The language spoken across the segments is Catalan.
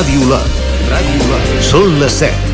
Ràdio Lot. Són les 7.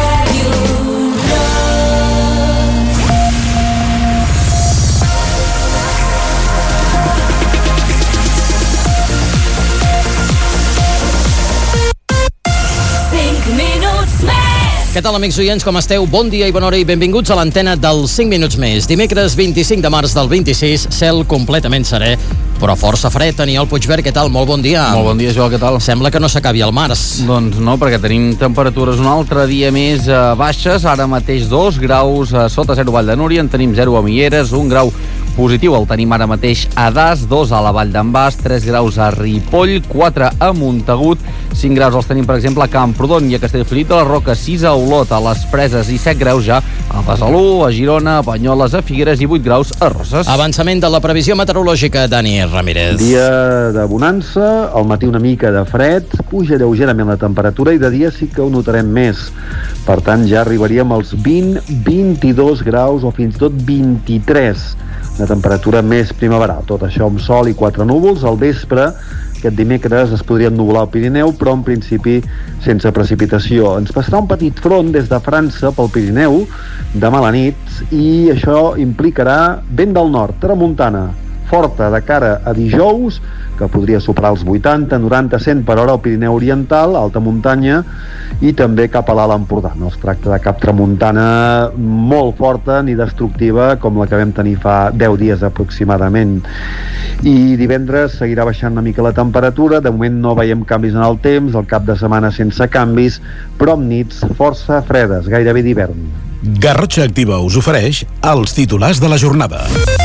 Què tal, amics oients, com esteu? Bon dia i bona hora i benvinguts a l'antena dels 5 minuts més. Dimecres 25 de març del 26, cel completament serè, però força fred. Aniol Puigvert, què tal? Molt bon dia. Molt bon dia, Joel, què tal? Sembla que no s'acabi el març. Doncs no, perquè tenim temperatures un altre dia més baixes. Ara mateix 2 graus sota 0 Vall de Núria, en tenim 0 a Mieres, 1 grau positiu el tenim ara mateix a Das, 2 a la Vall d'en Bas, 3 graus a Ripoll, 4 a Montagut, 5 graus els tenim, per exemple, a Camprodon i a Castellfollit de la Roca, 6 a Olot, a les Preses i 7 graus ja a Besalú, a Girona, a Banyoles, a Figueres i 8 graus a Roses. Avançament de la previsió meteorològica, Dani Ramírez. Dia de bonança, al matí una mica de fred, puja lleugerament la temperatura i de dia sí que ho notarem més. Per tant, ja arribaríem als 20, 22 graus o fins i tot 23. Una temperatura més primaveral. Tot això amb sol i 4 núvols. Al vespre, aquest dimecres, es podria ennuvolar al Pirineu, però en principi sense precipitació. Ens passarà un petit front des de França pel Pirineu demà a la nit i això implicarà vent del nord, tramuntana, forta de cara a dijous, que podria superar els 80, 90, 100 per hora al Pirineu Oriental, alta muntanya, i també cap a l'Alt Empordà. No es tracta de cap tramuntana molt forta ni destructiva com la que vam tenir fa 10 dies aproximadament. I divendres seguirà baixant una mica la temperatura. De moment no veiem canvis en el temps, el cap de setmana sense canvis, però amb nits força fredes, gairebé d'hivern. Garrotxa Activa us ofereix els titulars de la jornada.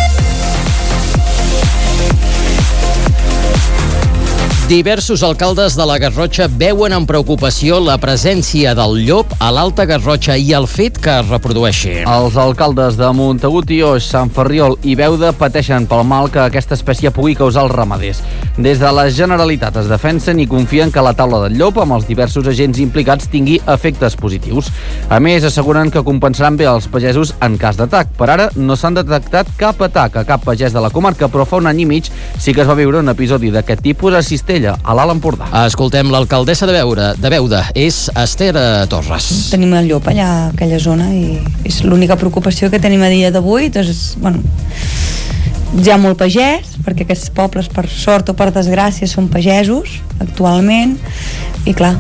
Diversos alcaldes de la Garrotxa veuen amb preocupació la presència del llop a l'Alta Garrotxa i el fet que es reprodueixi. Els alcaldes de Montagut i Oix, Sant Ferriol i Beuda pateixen pel mal que aquesta espècie pugui causar als ramaders. Des de la Generalitat es defensen i confien que la taula del llop amb els diversos agents implicats tingui efectes positius. A més, asseguren que compensaran bé els pagesos en cas d'atac. Per ara no s'han detectat cap atac a cap pagès de la comarca, però fa un any i mig sí que es va viure un episodi d'aquest tipus a Cistella, a l'Alt Empordà. Escoltem l'alcaldessa de Beuda, és Esther Torres. Tenim el llop allà a aquella zona i és l'única preocupació que tenim a dia d'avui. Doncs, bueno, hi ha molt pagès, perquè aquests pobles, per sort o per desgràcia, són pagesos actualment, i clar,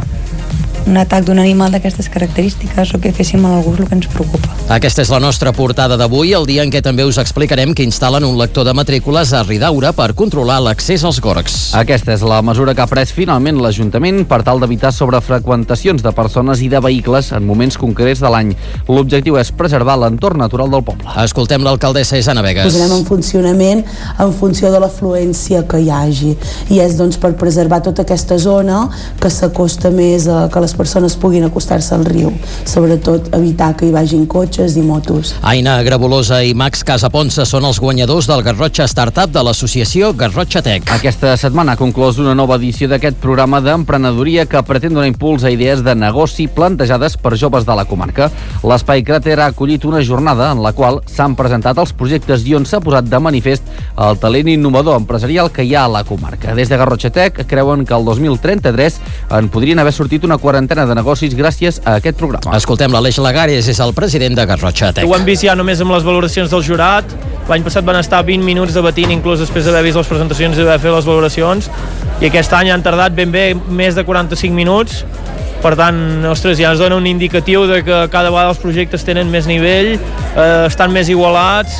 un atac d'un animal d'aquestes característiques o que féssim a algú és el que ens preocupa. Aquesta és la nostra portada d'avui, el dia en què també us explicarem que instal·len un lector de matrícules a Ridaura per controlar l'accés als gorgs. Aquesta és la mesura que ha pres finalment l'Ajuntament per tal d'evitar sobrefreqüentacions de persones i de vehicles en moments concrets de l'any. L'objectiu és preservar l'entorn natural del poble. Escoltem l'alcaldessa Isana Begues. Posarem en funcionament en funció de l'afluència que hi hagi, i és doncs per preservar tota aquesta zona que s'acosta més a que les persones puguin acostar-se al riu, sobretot evitar que hi vagin cotxes i motos. Aina Grabolosa i Max Casaponsa són els guanyadors del Garrotxa Startup de l'associació Garrotxa Tech. Aquesta setmana ha conclòs una nova edició d'aquest programa d'emprenedoria que pretén donar impuls a idees de negoci plantejades per joves de la comarca. L'Espai Cràter ha acollit una jornada en la qual s'han presentat els projectes i on s'ha posat de manifest el talent innovador empresarial que hi ha a la comarca. Des de Garrotxa Tech creuen que el 2033 en podrien haver sortit una quarantena de negocis gràcies a aquest programa. Escoltem l'Aleix Lagares, és el president de Garrotxa Tech. Ho hem vist ja només amb les valoracions del jurat. L'any passat van estar 20 minuts debatint, inclús després d'haver vist les presentacions i d'haver fet les valoracions, i aquest any han tardat ben bé més de 45 minuts. Per tant, ostres, ja ens dona un indicatiu de que cada vegada els projectes tenen més nivell, estan més igualats,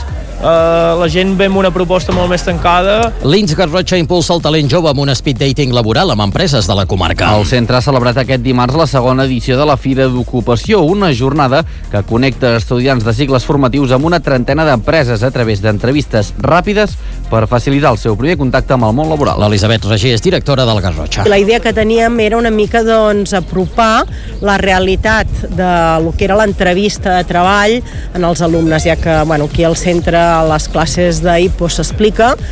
la gent ve amb una proposta molt més tancada. L'Ins Garrotxa impulsa el talent jove amb un speed dating laboral amb empreses de la comarca. El centre ha celebrat aquest dimarts la segona edició de la Fira d'Ocupació, una jornada que connecta estudiants de cicles formatius amb una trentena d'empreses a través d'entrevistes ràpides per facilitar el seu primer contacte amb el món laboral. L'Elisabet Regé és directora del Garrotxa. La idea que teníem era una mica apropar la realitat de lo que era l'entrevista de treball en els alumnes, ja que aquí al centre a les classes d'IPO s'explica,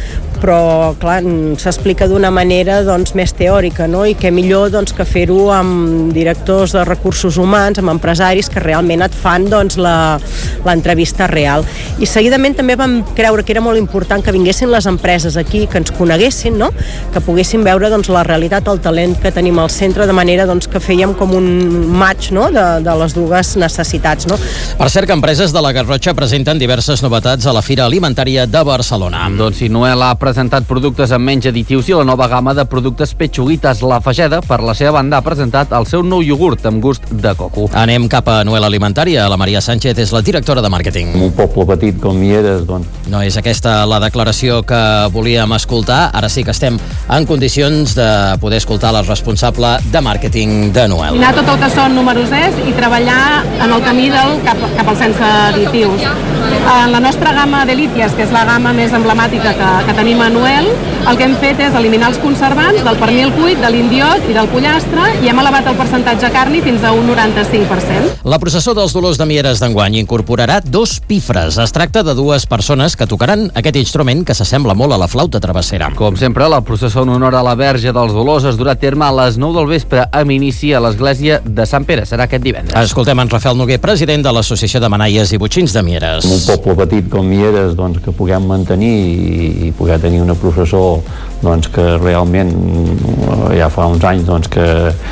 però clar, s'explica d'una manera doncs, més teòrica, no? I que millor doncs, que fer-ho amb directors de recursos humans, amb empresaris que realment et fan doncs, l'entrevista real. I seguidament també vam creure que era molt important que vinguessin les empreses aquí, que ens coneguessin, no? Que poguessin veure doncs, la realitat, el talent que tenim al centre, de manera doncs, que fèiem com un match, no? de les dues necessitats. No? Per cert, que empreses de la Garrotxa presenten diverses novetats a la Fira Alimentària de Barcelona. Doncs si Noel ha presentat productes amb menys additius i la nova gamma de productes Petxuguitas. La Fageda, per la seva banda, ha presentat el seu nou iogurt amb gust de coco. Anem cap a Noel Alimentària. La Maria Sánchez és la directora de màrqueting. Un poble petit com Mieres, doncs... No és aquesta la declaració que volíem escoltar. Ara sí que estem en condicions de poder escoltar la responsable de màrqueting de Noel. Anar tot el que són números i treballar en el camí cap al sense additius. En la nostra gamma d'Elíties, que és la gamma més emblemàtica que tenim a Noel, el que hem fet és eliminar els conservants del pernil cuit, de l'indiot i del pollastre i hem elevat el percentatge carni fins a un 95%. La processó dels Dolors de Mieres d'enguany incorporarà 2 pifres. Es tracta de 2 persones que tocaran aquest instrument que s'assembla molt a la flauta travessera. Com sempre, la processó en honor a la Verge dels Dolors es durà a terme a les 9 del vespre amb inici a l'església de Sant Pere. Serà aquest divendres. Escoltem en Rafael Noguer, president de l'Associació de Manaies i Botxins de Mieres. Un poble petit com Mieres, doncs, que puguem mantenir i poder tenir una processó doncs, que realment ja fa uns anys doncs, que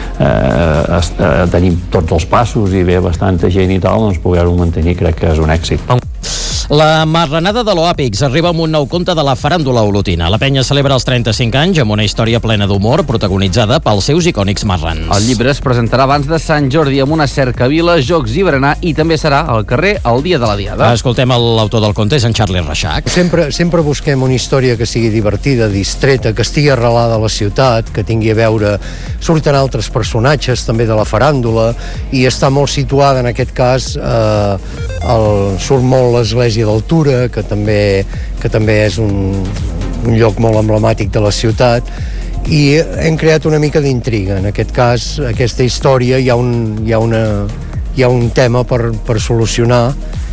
tenim tots els passos i ve bastanta gent i tal, doncs poder-ho mantenir crec que és un èxit. La marranada de l'Oàpix arriba amb un nou conte de la faràndula olotina. La penya celebra els 35 anys amb una història plena d'humor protagonitzada pels seus icònics marrans. El llibre es presentarà abans de Sant Jordi amb una cercavila, jocs i berenar i també serà al carrer el dia de la Diada. Escoltem l'autor del conte, és en Charlie Reixac. Sempre busquem una història que sigui divertida, distreta, que estigui arrelada a la ciutat, que tingui a veure... Surten altres personatges també de la faràndula i està molt situada en aquest cas surt molt l'església d'Altura, que també és un lloc molt emblemàtic de la ciutat, i hem creat una mica d'intriga. En aquest cas, aquesta història hi ha un tema per solucionar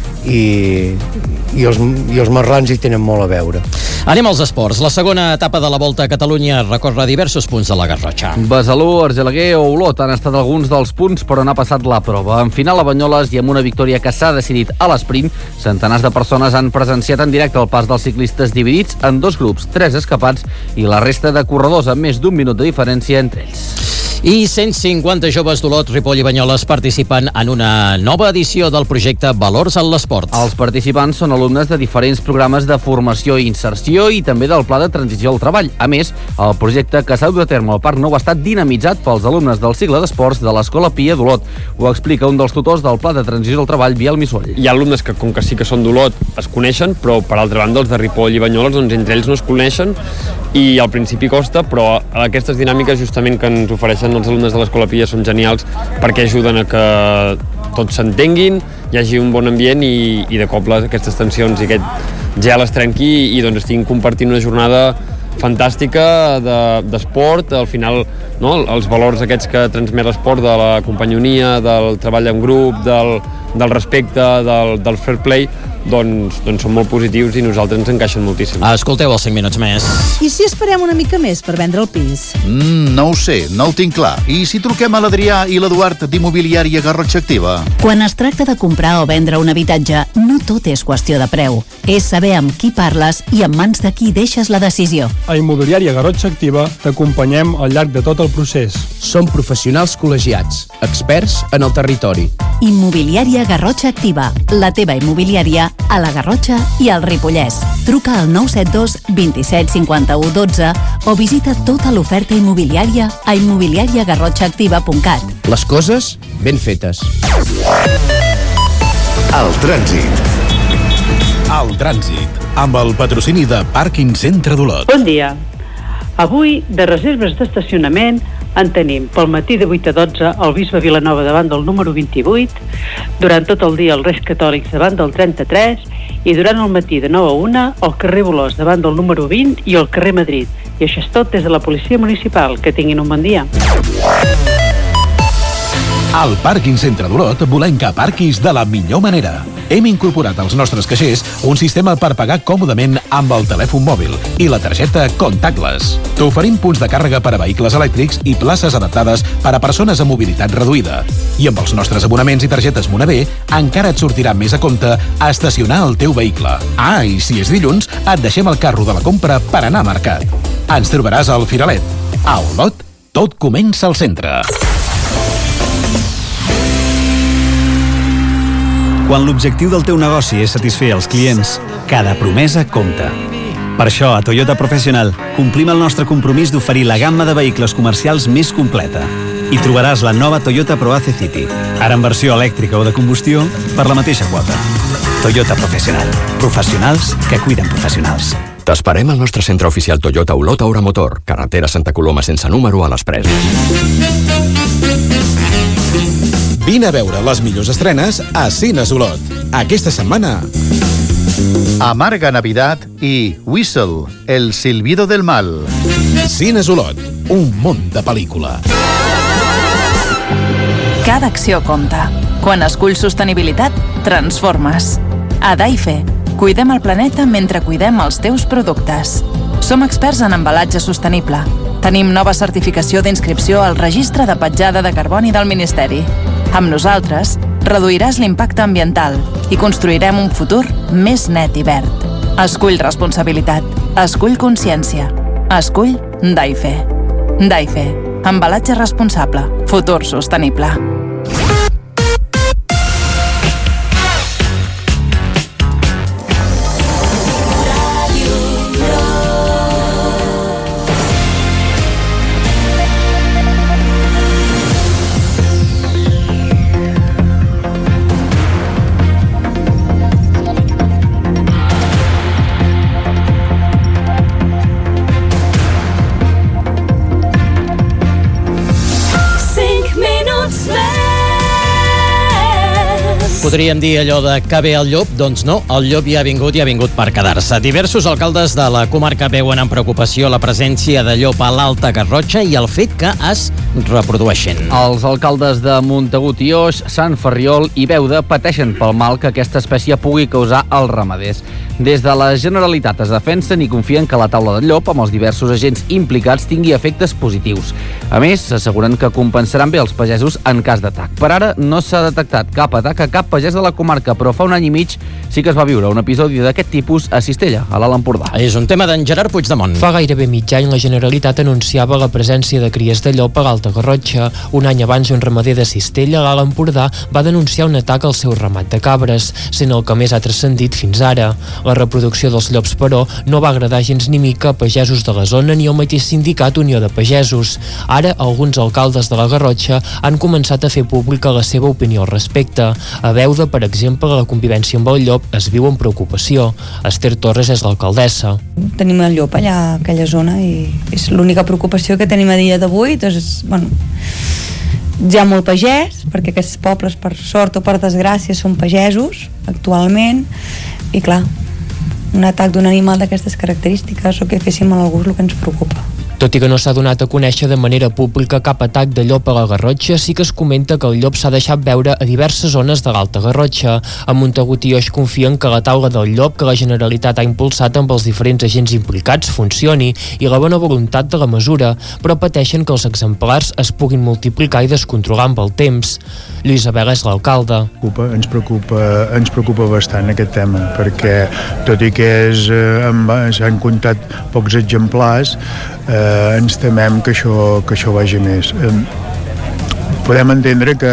i els marrans hi tenen molt a veure. Anem als esports. La segona etapa de la Volta a Catalunya recorre diversos punts de la Garrotxa. Besalú, Argelaguer o Olot han estat alguns dels punts però no ha passat la prova. En final a Banyoles i amb una victòria que s'ha decidit a l'esprint, centenars de persones han presenciat en directe el pas dels ciclistes dividits en 2 grups, 3 escapats i la resta de corredors amb més d'1 minut de diferència entre ells. I 150 joves d'Olot, Ripoll i Banyoles participen en una nova edició del projecte Valors en l'Esport. Els participants són alumnes de diferents programes de formació i inserció i també del Pla de Transició al Treball. A més, el projecte que s'ha dut a terme al Parc Nou ha estat dinamitzat pels alumnes del cicle d'esports de l'Escola Pia d'Olot. Ho explica un dels tutors del Pla de Transició al Treball, Biel Missuell. Hi ha alumnes que, com que sí que són d'Olot, es coneixen, però per altra banda els de Ripoll i Banyoles, doncs entre ells no es coneixen i al principi costa, però aquestes dinàmiques justament que ens ofereixen els alumnes de l'Escola Pia són genials perquè ajuden a que tots s'entenguin, hi hagi un bon ambient i de cop aquestes tensions i aquest gel es trenqui i doncs estiguin compartint una jornada fantàstica d'esport, al final no, els valors aquests que transmet l'esport de la companyonia, del treball en grup, del respecte, del fair play, doncs són molt positius i nosaltres ens encaixen moltíssim. Escolteu els 5 minuts més. I si esperem una mica més per vendre el pis? No ho sé, no ho tinc clar. I si truquem a l'Adrià i l'Eduard d'Immobiliària Garrotxa Activa? Quan es tracta de comprar o vendre un habitatge, no tot és qüestió de preu. És saber amb qui parles i en mans de qui deixes la decisió. A Immobiliària Garrotxa Activa t'acompanyem al llarg de tot el procés. Som professionals col·legiats, experts en el territori. Immobiliària Garrotxa Activa, la teva immobiliària a la Garrotxa i al Ripollès. Truca al 972 27 51 12 o visita tota l'oferta immobiliària a immobiliariagarrotxaactiva.cat. Les coses ben fetes. El trànsit. El trànsit, amb el patrocini de Pàrquing Centre d'Olot. Bon dia. Avui, de reserves d'estacionament, en tenim pel matí de 8 a 12 el Bisbe Vilanova davant del número 28, durant tot el dia els Reis Catòlics davant del 33 i durant el matí de 9 a 1 el carrer Bolós davant del número 20 i el carrer Madrid. I això és tot des de la Policia Municipal. Que tinguin un bon dia. Al Pàrquing Centre d'Olot volem que aparquis de la millor manera. Hem incorporat als nostres caixers un sistema per pagar còmodament amb el telèfon mòbil i la targeta contactless. T'oferim punts de càrrega per a vehicles elèctrics i places adaptades per a persones amb mobilitat reduïda. I amb els nostres abonaments i targetes Monavé encara et sortirà més a compte estacionar el teu vehicle. Ah, i si és dilluns, et deixem el carro de la compra per anar a mercat. Ens trobaràs al Firalet. A Olot, tot comença al centre. Quan l'objectiu del teu negoci és satisfer els clients, cada promesa compta. Per això, a Toyota Professional, complim el nostre compromís d'oferir la gamma de vehicles comercials més completa. Hi trobaràs la nova Toyota Proace City, ara en versió elèctrica o de combustió, per la mateixa quota. Toyota Professional. Professionals que cuiden professionals. T'esperem al nostre centre oficial Toyota Olot Aura Motor, carretera Santa Coloma sense número a les Preses. Vine a veure les millors estrenes a Cines Olot. Aquesta setmana... Amarga Navidad i Whistle, el silbido del mal. Cines Olot, un món de pel·lícula. Cada acció compta. Quan esculls sostenibilitat, transformes. A Daife, cuidem el planeta mentre cuidem els teus productes. Som experts en embalatge sostenible. Tenim nova certificació d'inscripció al Registre de Petjada de Carboni del Ministeri. Amb nosaltres, reduiràs l'impacte ambiental i construirem un futur més net i verd. Escull responsabilitat. Escull consciència. Escull Daife. Daife. Embalatge responsable. Futur sostenible. Podríem dir allò de que ve el llop? Doncs no, el llop ja ha vingut per quedar-se. Diversos alcaldes de la comarca veuen amb preocupació la presència de llop a l'Alta Garrotxa i el fet que es reprodueixin. Els alcaldes de Montagut i Oix, Sant Ferriol i Beuda pateixen pel mal que aquesta espècie pugui causar als ramaders. Des de la Generalitat es defensen i confien que la taula del llop amb els diversos agents implicats tingui efectes positius. A més, s'asseguren que compensaran bé els pagesos en cas d'atac. Per ara no s'ha detectat cap atac a cap pagès de la comarca, però fa un any i mig sí que es va viure un episodi d'aquest tipus a Cistella, a l'Alt Empordà. És un tema d'en Gerard Puigdemont. Fa gairebé mig any la Generalitat anunciava la presència de cries de llop a l'Alta Garrotxa. Un any abans, un ramader de Cistella, a l'Alt Empordà, va denunciar un atac al seu ramat de cabres, sent el que més ha transcendit fins ara. La reproducció dels llops, però, no va agradar gens ni mica a pagesos de la zona ni al mateix sindicat Unió de Pagesos. Ara, alguns alcaldes de la Garrotxa han començat a fer pública la seva opinió al respecte. A Beuda, per exemple, la convivència amb el llop es viu amb preocupació. Esther Torres és l'alcaldessa. Tenim el llop allà, a aquella zona, i és l'única preocupació que tenim a dia d'avui. Doncs, bueno, hi ha molt pagès, perquè aquests pobles, per sort o per desgràcia, són pagesos, actualment, i clar, un atac d'un animal d'aquestes característiques o que féssim a algú és el que ens preocupa. Tot i que no s'ha donat a conèixer de manera pública cap atac de llop a la Garrotxa, sí que es comenta que el llop s'ha deixat veure a diverses zones de l'Alta Garrotxa. A Montagut i Oix confien que la taula del llop que la Generalitat ha impulsat amb els diferents agents implicats funcioni i la bona voluntat de la mesura, però pateixen que els exemplars es puguin multiplicar i descontrolar amb el temps. Lluís Abel és l'alcalde. Ens preocupa bastant aquest tema, perquè tot i que s'han comptat pocs exemplars, ens temem que això vagi més. Podem entendre que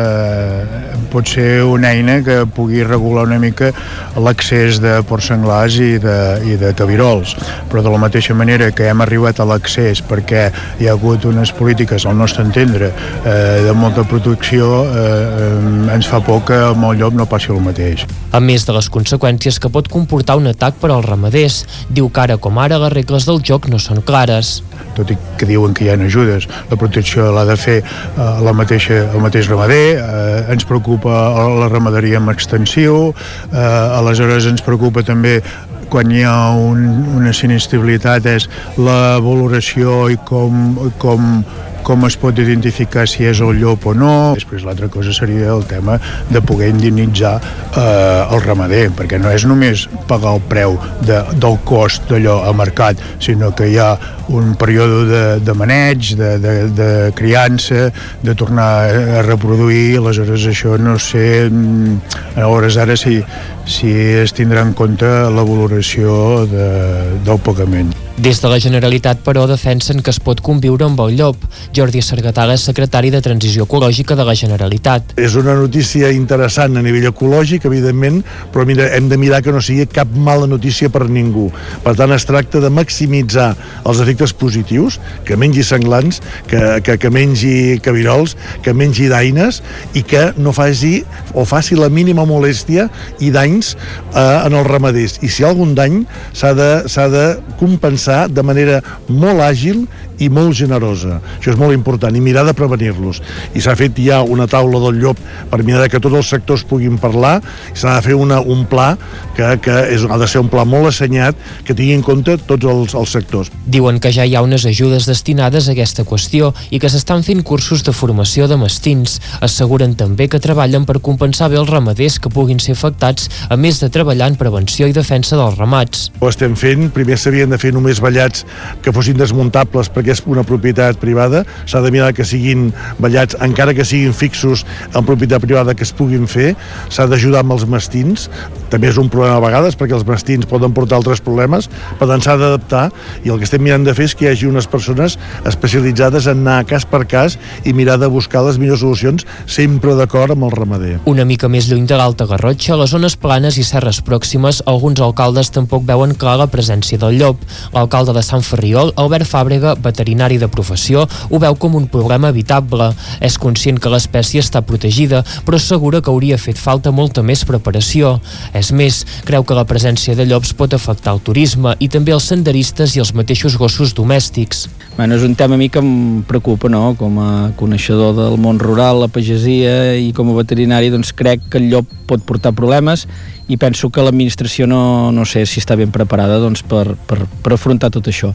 pot ser una eina que pugui regular una mica l'accés de porcs senglars i de cabirols, però de la mateixa manera que hem arribat a l'accés perquè hi ha hagut unes polítiques, al nostre entendre, de molta protecció, ens fa por que amb el llop no passi el mateix. A més de les conseqüències que pot comportar un atac per als ramaders, diu que ara com ara les regles del joc no són clares. Tot i que diuen que hi ha ajudes, la protecció l'ha de fer el mateix ramader, ens preocupa la ramaderia en extensiu, aleshores ens preocupa també quan hi ha una sinistralitat és la valoració i com com es pot identificar si és el llop o no. Després l'altra cosa seria el tema de poder indemnitzar el ramader, perquè no és només pagar el preu del cost d'allò a mercat, sinó que hi ha un període de maneig, de criança, de tornar a reproduir. Aleshores això no sé a hores d'ara si es tindrà en compte la valoració del pagament. Des de la Generalitat, però, defensen que es pot conviure amb el llop. Jordi Sargatala és secretari de Transició Ecològica de la Generalitat. És una notícia interessant a nivell ecològic, evidentment, però hem de mirar que no sigui cap mala notícia per ningú. Per tant, es tracta de maximitzar els efectes positius, que mengi senglans, que mengi cabirols, que mengi daines, i que no faci la mínima molèstia i danys en els ramaders. I si hi ha algun dany, s'ha de compensar de manera molt àgil i molt generosa. Això és molt important, i mirar de prevenir-los. I s'ha fet ja una taula del llop per mirar que tots els sectors puguin parlar, i s'ha de fer un pla que ha de ser un pla molt assenyat, que tingui en compte tots els sectors. Diuen que ja hi ha unes ajudes destinades a aquesta qüestió i que s'estan fent cursos de formació de mastins. Asseguren també que treballen per compensar bé els ramaders que puguin ser afectats, a més de treballar en prevenció i defensa dels ramats. Ho estem fent. Primer s'havien de fer només vellats que fossin desmuntables perquè és una propietat privada. S'ha de mirar que siguin vellats, encara que siguin fixos en propietat privada, que es puguin fer. S'ha d'ajudar amb els mastins. També és un problema a vegades perquè els mastins poden portar altres problemes, per tant s'ha d'adaptar, i el que estem mirant de fer és que hi hagi unes persones especialitzades en anar cas per cas i mirar de buscar les millors solucions, sempre d'acord amb el ramader. Una mica més lluny de l'Alta Garrotxa, a les zones planes i serres pròximes, alguns alcaldes tampoc veuen clar la presència del llop. L'alcalde de Sant Ferriol, Albert Fàbrega, veterinari de professió, ho veu com un problema evitable. És conscient que l'espècie està protegida, però assegura que hauria fet falta molta més preparació. És més, creu que la presència de llops pot afectar el turisme i també els senderistes i els mateixos gossos domèstics. Bueno, és un tema a mi que em preocupa, no? Com a coneixedor del món rural, la pagesia, i com a veterinari, doncs crec que el llop pot portar problemes, i penso que l'administració no sé si està ben preparada doncs, per afrontar tot això.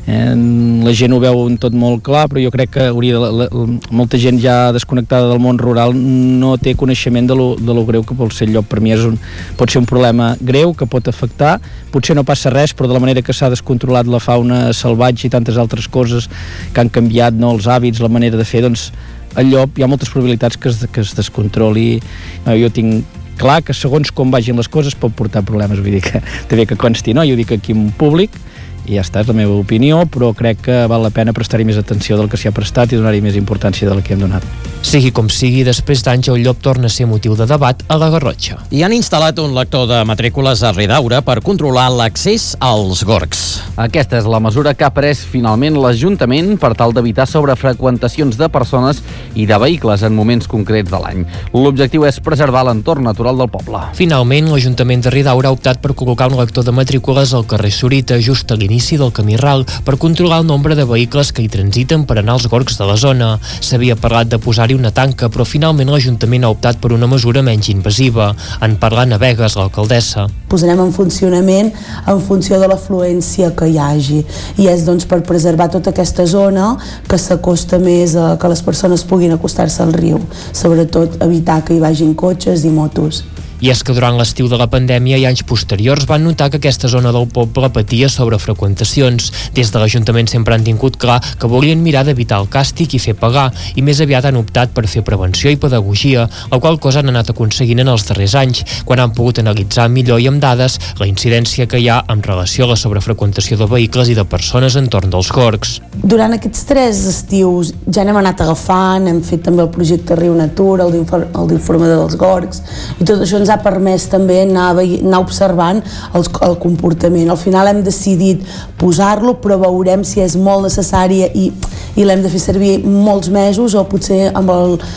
La gent ho veu tot molt clar, però jo crec que molta gent ja desconnectada del món rural no té coneixement de lo greu que pot ser el llop. Per mi pot ser un problema greu que pot afectar, potser no passa res, però de la manera que s'ha descontrolat la fauna salvatge i tantes altres coses que han canviat, no, els hàbits, la manera de fer, doncs el llop hi ha moltes probabilitats que es descontroli. Jo tinc clar que segons com vagin les coses pot portar problemes, vull dir que també que consti, no? Jo ho dic aquí en públic i ja està, és la meva opinió, però crec que val la pena prestar-hi més atenció del que s'hi ha prestat i donar-hi més importància del que hem donat. Sigui com sigui, després d'anys el llop torna a ser motiu de debat a la Garrotxa. I han instal·lat un lector de matrícules a Ridaura per controlar l'accés als gorgs. Aquesta és la mesura que ha pres finalment l'Ajuntament per tal d'evitar sobrefreqüentacions de persones i de vehicles en moments concrets de l'any. L'objectiu és preservar l'entorn natural del poble. Finalment, l'Ajuntament de Ridaura ha optat per col·locar un lector de matrícules al carrer Sorita, just a l'inici del camí ral, per controlar el nombre de vehicles que hi transiten per anar als gorgs de la zona. S'havia parlat de posar-hi una tanca, però finalment l'Ajuntament ha optat per una mesura menys invasiva. En parla Navegas, l'alcaldessa. Posarem en funcionament en funció de l'afluència que hi hagi, i és doncs per preservar tota aquesta zona que s'acosta més a que les persones puguin acostar-se al riu, sobretot evitar que hi vagin cotxes i motos. I és que durant l'estiu de la pandèmia i anys posteriors van notar que aquesta zona del poble patia sobrefreqüentacions. Des de l'Ajuntament sempre han tingut clar que volien mirar d'evitar el càstig i fer pagar, i més aviat han optat per fer prevenció i pedagogia, la qual cosa han anat aconseguint en els darrers anys, quan han pogut analitzar millor i amb dades la incidència que hi ha en relació a la sobrefreqüentació de vehicles i de persones entorn dels gorgs. Durant aquests 3 estius ja n'hem anat agafant, hem fet també el projecte Riu Natura, el d'informador dels gorgs, i tot això ens ha permès també anar observant el comportament. Al final hem decidit posar-lo, però veurem si és molt necessari i l'hem de fer servir molts mesos, o potser amb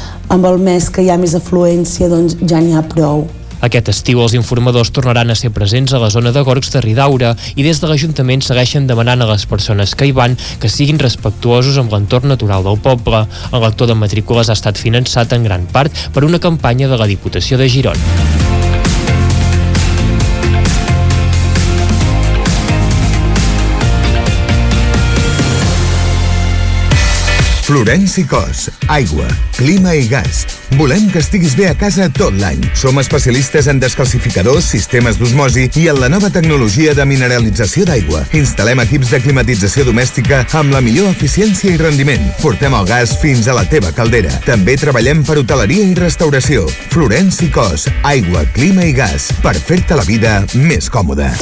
el mes que hi ha més afluència doncs ja n'hi ha prou. Aquest estiu els informadors tornaran a ser presents a la zona de gorgs de Ridaura, i des de l'Ajuntament segueixen demanant a les persones que hi van que siguin respectuosos amb l'entorn natural del poble. El lector de matrícules ha estat finançat en gran part per una campanya de la Diputació de Girona. Florenci Cos, aigua, clima i gas. Volem que estiguis bé a casa tot l'any. Som especialistes en descalcificadors, sistemes d'osmosi i en la nova tecnologia de mineralització d'aigua. Instal·lem equips de climatització domèstica amb la millor eficiència i rendiment. Portem el gas fins a la teva caldera. També treballem per hoteleria i restauració. Florenci Cos, aigua, clima i gas, per fer-te la vida més còmoda.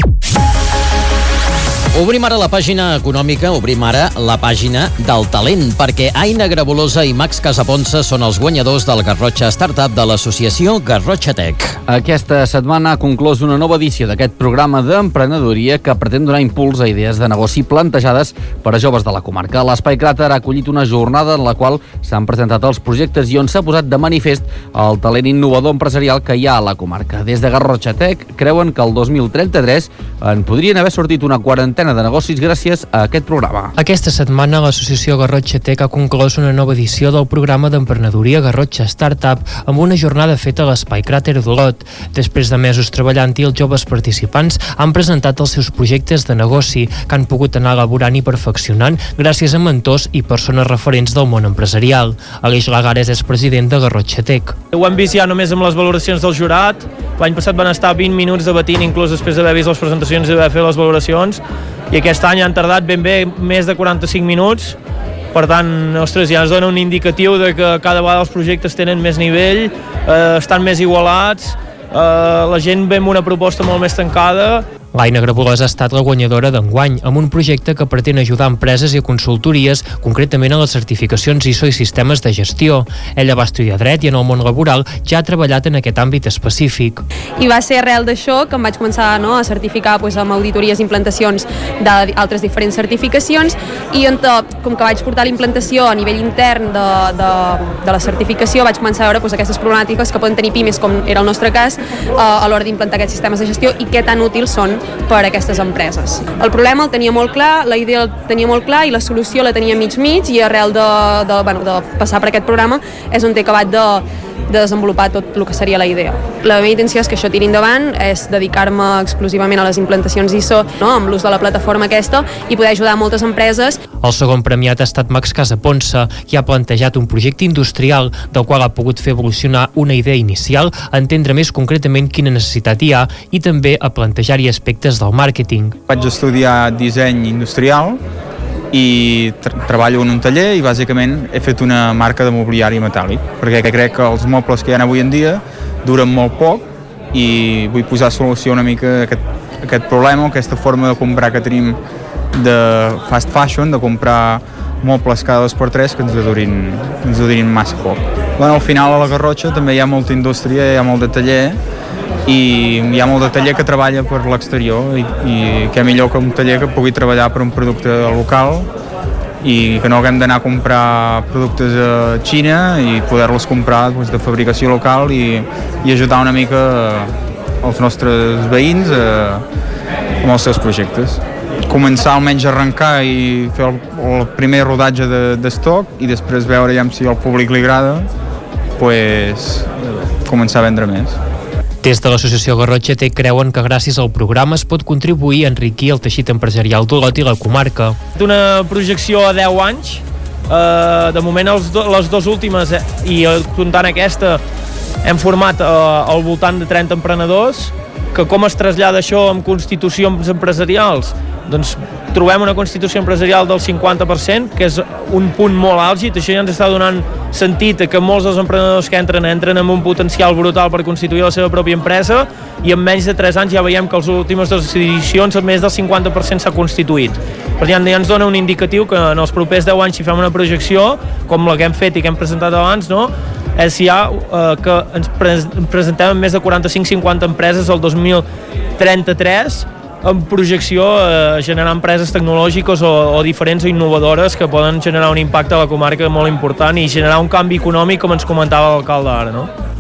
Obrim ara la pàgina econòmica, obrim ara la pàgina del talent, perquè Aina Grabolosa i Max Casaponsa són els guanyadors del Garrotxa Startup de l'associació Garrotxa Tech. Aquesta setmana ha conclòs una nova edició d'aquest programa d'emprenedoria que pretén donar impuls a idees de negoci plantejades per a joves de la comarca. L'Espai Cràter ha acollit una jornada en la qual s'han presentat els projectes i on s'ha posat de manifest el talent innovador empresarial que hi ha a la comarca. Des de Garrotxa Tech creuen que el 2033 en podrien haver sortit una quarantena de negocis gràcies a aquest programa. Aquesta setmana l'associació Garrotxa Tech ha conclòs una nova edició del programa d'emprenedoria Garrotxa Startup amb una jornada feta a l'Espai Cràter d'Olot. Després de mesos treballant-hi, els joves participants han presentat els seus projectes de negoci que han pogut anar elaborant i perfeccionant gràcies a mentors i persones referents del món empresarial. Aleix Lagares és president de Garrotxa Tech. Ho hem vist ja només amb les valoracions del jurat. L'any passat van estar 20 minuts debatint, inclús després d'haver vist les presentacions i d'haver fet les valoracions, i aquest any han tardat ben bé més de 45 minuts. Per tant, ostres, ja ens dona un indicatiu de que cada vegada els projectes tenen més nivell, estan més igualats, la gent ve amb una proposta molt més tancada. L'Aina Grabolosa ha estat la guanyadora d'enguany amb un projecte que pretén ajudar empreses i consultories, concretament a les certificacions ISO i sistemes de gestió. Ella va estudiar dret i en el món laboral ja ha treballat en aquest àmbit específic. I va ser arrel d'això que em vaig començar a certificar amb auditories i implantacions d'altres diferents certificacions, i com que vaig portar la implantació a nivell intern de la certificació, vaig començar a veure aquestes problemàtiques que poden tenir pimes, com era el nostre cas, a l'hora d'implantar aquests sistemes de gestió i què tan útils són per a aquestes empreses. El problema el tenia molt clar, la idea el tenia molt clar i la solució la tenia mig-mig, i arrel de passar per aquest programa és on he acabat de desenvolupar tot el que seria la idea. La meva intenció és que això tiri endavant, és dedicar-me exclusivament a les implantacions ISO, amb l'ús de la plataforma aquesta, i poder ajudar moltes empreses. El segon premiat ha estat Max Casaponsa, qui ha plantejat un projecte industrial del qual ha pogut fer evolucionar una idea inicial, a entendre més concretament quina necessitat hi ha i també a plantejar-hi aspectes del màrqueting. Vaig estudiar disseny industrial i treballo en un taller i bàsicament he fet una marca de mobiliari metàl·lic, perquè crec que els mobles que hi ha avui en dia duren molt poc i vull posar solució una mica a aquest problema, aquesta forma de comprar que tenim de fast fashion, de comprar mobles cada 2x3 que ens durin massa poc. Al final a la Garrotxa també hi ha molta indústria, hi ha molt de taller i hi ha molt de taller que treballa per l'exterior i què millor que un taller que pugui treballar per un producte local i que no haguem d'anar a comprar productes a Xina i poder-los comprar de fabricació local i ajudar una mica els nostres veïns amb els seus projectes. Començar almenys a arrencar i fer el primer rodatge d'estoc i després veure ja si al públic li agrada, començar a vendre més. Des de l'associació Garrotxa Tech creuen que gràcies al programa es pot contribuir a enriquir el teixit empresarial d'Olot i la comarca. Una projecció a 10 anys, de moment les dues últimes i comptant aquesta hem format al voltant de 30 emprenedors, que com es trasllada això amb constitucions empresarials? Doncs trobem una constitució empresarial del 50%, que és un punt molt àlgid. Això ja ens està donant sentit que molts dels emprenedors que entren amb un potencial brutal per constituir la seva pròpia empresa, i en menys de 3 anys ja veiem que les últimes 2 edicions més del 50% s'ha constituït. Per tant, ja ens dona un indicatiu que en els propers 10 anys, si fem una projecció com la que hem fet i que hem presentat abans, és ja que ens presentem amb més de 45-50 empreses el 2033, en projecció a generar empreses tecnològiques o diferents o innovadores que poden generar un impacte a la comarca molt important i generar un canvi econòmic, com ens comentava l'alcalde ara,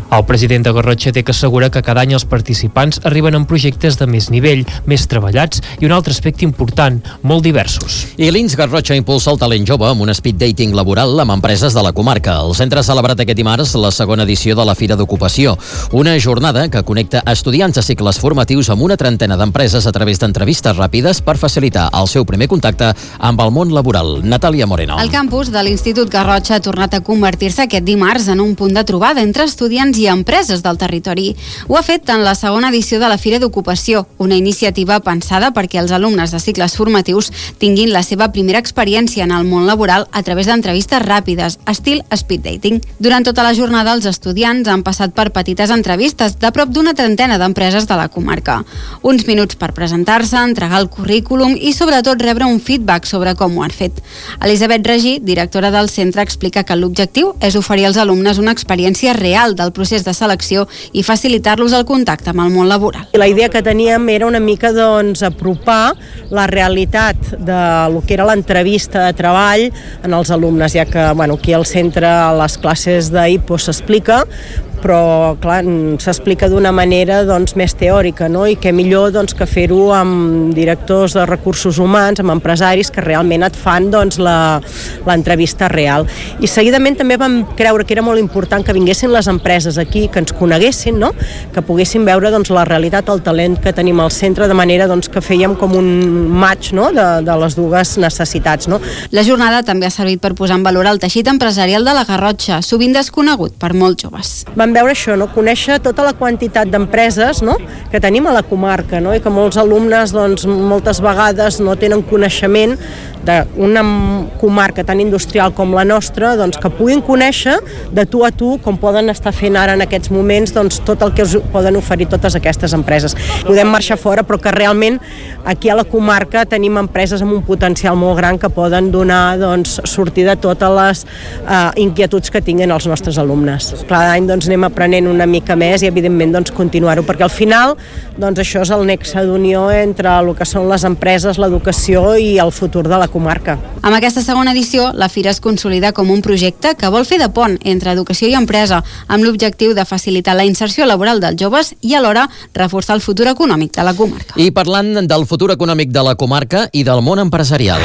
El president de Garrotxa té que assegura que cada any els participants arriben en projectes de més nivell, més treballats i un altre aspecte important, molt diversos. I l'INS Garrotxa impulsa el talent jove amb un speed dating laboral amb empreses de la comarca. El centre ha celebrat aquest dimarts la segona edició de la Fira d'Ocupació, una jornada que connecta estudiants de cicles formatius amb una trentena d'empreses a través d'entrevistes ràpides per facilitar el seu primer contacte amb el món laboral. Natàlia Moreno. El campus de l'Institut Garrotxa ha tornat a convertir-se aquest dimarts en un punt de trobada entre estudiants i empreses del territori. Ho ha fet en la segona edició de la Fira d'Ocupació, una iniciativa pensada perquè els alumnes de cicles formatius tinguin la seva primera experiència en el món laboral a través d'entrevistes ràpides, estil speed dating. Durant tota la jornada, els estudiants han passat per petites entrevistes de prop d'una trentena d'empreses de la comarca. Uns minuts per presentar-se, entregar el currículum i sobretot rebre un feedback sobre com ho han fet. Elisabet Regí, directora del centre, explica que l'objectiu és oferir als alumnes una experiència real del procés de selecció i facilitar-los el contacte amb el món laboral. La idea que teníem era una mica apropar la realitat de lo que era l'entrevista de treball en els alumnes, ja que aquí al centre a les classes d'IPO s'explica, però clar, s'explica d'una manera més teòrica, no? I què millor que fer-ho amb directors de recursos humans, amb empresaris que realment et fan l'entrevista real. I seguidament també vam creure que era molt important que vinguessin les empreses aquí, que ens coneguessin, no? Que poguessin veure la realitat, el talent que tenim al centre, de manera que fèiem com un match, no? de les dues necessitats. No? La jornada també ha servit per posar en valor el teixit empresarial de la Garrotxa, sovint desconegut per molts joves. Vam veure això, no? Conèixer tota la quantitat d'empreses, no? Que tenim a la comarca, no? I que molts alumnes moltes vegades no tenen coneixement d'una comarca tan industrial com la nostra, que puguin conèixer de tu a tu com poden estar fent ara en aquests moments tot el que us poden oferir totes aquestes empreses. Podem marxar fora, però que realment aquí a la comarca tenim empreses amb un potencial molt gran que poden donar sortida a totes les inquietuds que tinguin els nostres alumnes. Cada any anem aprenent una mica més i evidentment continuar-ho, perquè al final això és el nexe d'unió entre el que són les empreses, l'educació i el futur de la comarca. Amb aquesta segona edició, la Fira es consolida com un projecte que vol fer de pont entre educació i empresa, amb l'objectiu de facilitar la inserció laboral dels joves i alhora reforçar el futur econòmic de la comarca. I parlant del futur econòmic de la comarca i del món empresarial.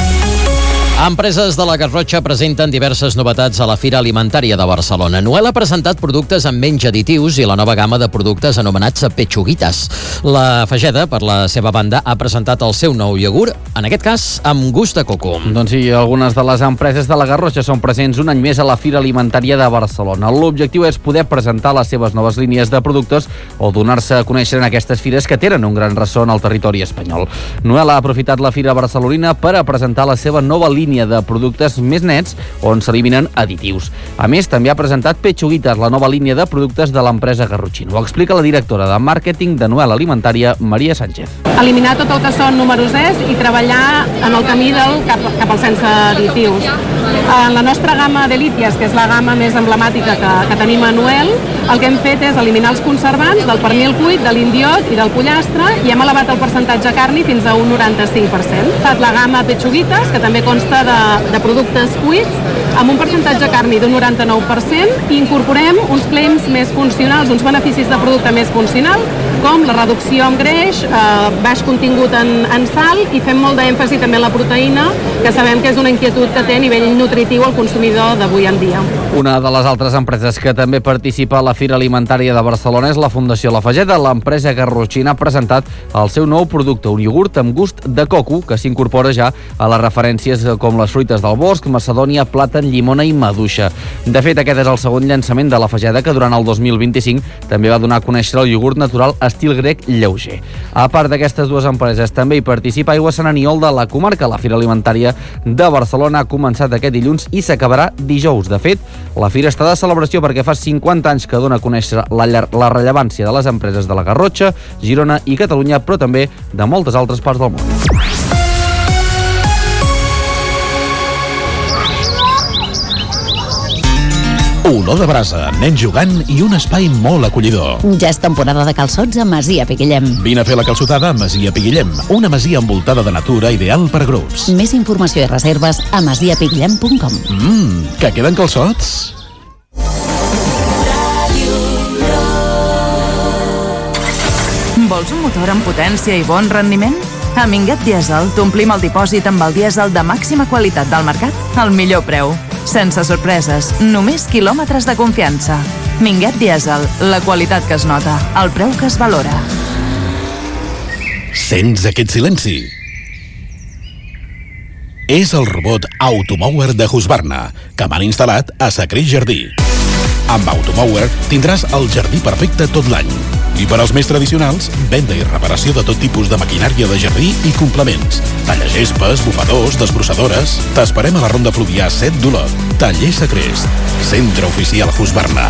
Empreses de la Garrotxa presenten diverses novetats a la Fira Alimentària de Barcelona. Noel ha presentat productes amb menys additius i la nova gamma de productes anomenats pechuguitas. La Fageda, per la seva banda, ha presentat el seu nou iogurt, en aquest cas amb gust de coco. Doncs sí, algunes de les empreses de la Garrotxa són presents un any més a la Fira Alimentària de Barcelona. L'objectiu és poder presentar les seves noves línies de productes o donar-se a conèixer en aquestes fires que tenen un gran ressò en el territori espanyol. Noel ha aprofitat la Fira Barcelonina per a presentar la seva nova línia de productes més nets on s'eliminen additius. A més, també ha presentat Pechuguitas, la nova línia de productes de l'empresa garrotxina. Ho explica la directora de màrqueting de Noel Alimentària, Maria Sánchez. Eliminar tot el que són numerosers i treballar en el camí cap al sense additius. En la nostra gamma d'Elíties, que és la gamma més emblemàtica que tenim a Noel, el que hem fet és eliminar els conservants del pernil cuit, de l'indiot i del pollastre i hem elevat el percentatge carni fins a un 95%. La gamma Pechuguitas, que també consta de productes cuits, amb un percentatge carni d'un 99%, i incorporem uns claims més funcionals, uns beneficis de producte més funcional, com la reducció en greix, baix contingut en sal, i fem molt d'èmfasi també en la proteïna, que sabem que és una inquietud que té a nivell nutritiu el consumidor d'avui en dia. Una de les altres empreses que també participa a la Fira Alimentària de Barcelona és la Fundació La Fageda. L'empresa garrotxina ha presentat el seu nou producte, un iogurt amb gust de coco, que s'incorpora ja a les referències com les fruites del bosc, macedònia, plàtan, llimona i maduixa. De fet, aquest és el segon llançament de La Fageda, que durant el 2025 també va donar a conèixer el iogurt natural estil grec lleuger. A part d'aquestes dues empreses, també hi participa Aigua Sant Aniol de la comarca. La Fira Alimentària de Barcelona ha començat aquest dilluns i s'acabarà dijous. De fet, la fira està de celebració perquè fa 50 anys que dona a conèixer la rellevància de les empreses de la Garrotxa, Girona i Catalunya, però també de moltes altres parts del món. Olor de brasa, nens jugant i un espai molt acollidor. Ja és temporada de calçots a Masia Piguillem. Vine a fer la calçotada a Masia Piguillem, una masia envoltada de natura ideal per grups. Més informació i reserves a masiapiguillem.com. Que queden calçots? Vols un motor amb potència i bon rendiment? A Minguet Diesel t'omplim el dipòsit amb el dièsel de màxima qualitat del mercat al millor preu. Sense sorpreses, només quilòmetres de confiança. Minguet Diesel, la qualitat que es nota, el preu que es valora. Sents aquest silenci? És el robot Automower de Husqvarna, que m'han instal·lat a Sacrés Jardí. Amb Automower tindràs el jardí perfecte tot l'any. I per als més tradicionals, venda i reparació de tot tipus de maquinària de jardí i complements. Tallagespes, bufadors, desbrossadores... T'esperem a la Ronda Fluvià 7 d'Olot. Taller Sacrés. Centre oficial Husqvarna.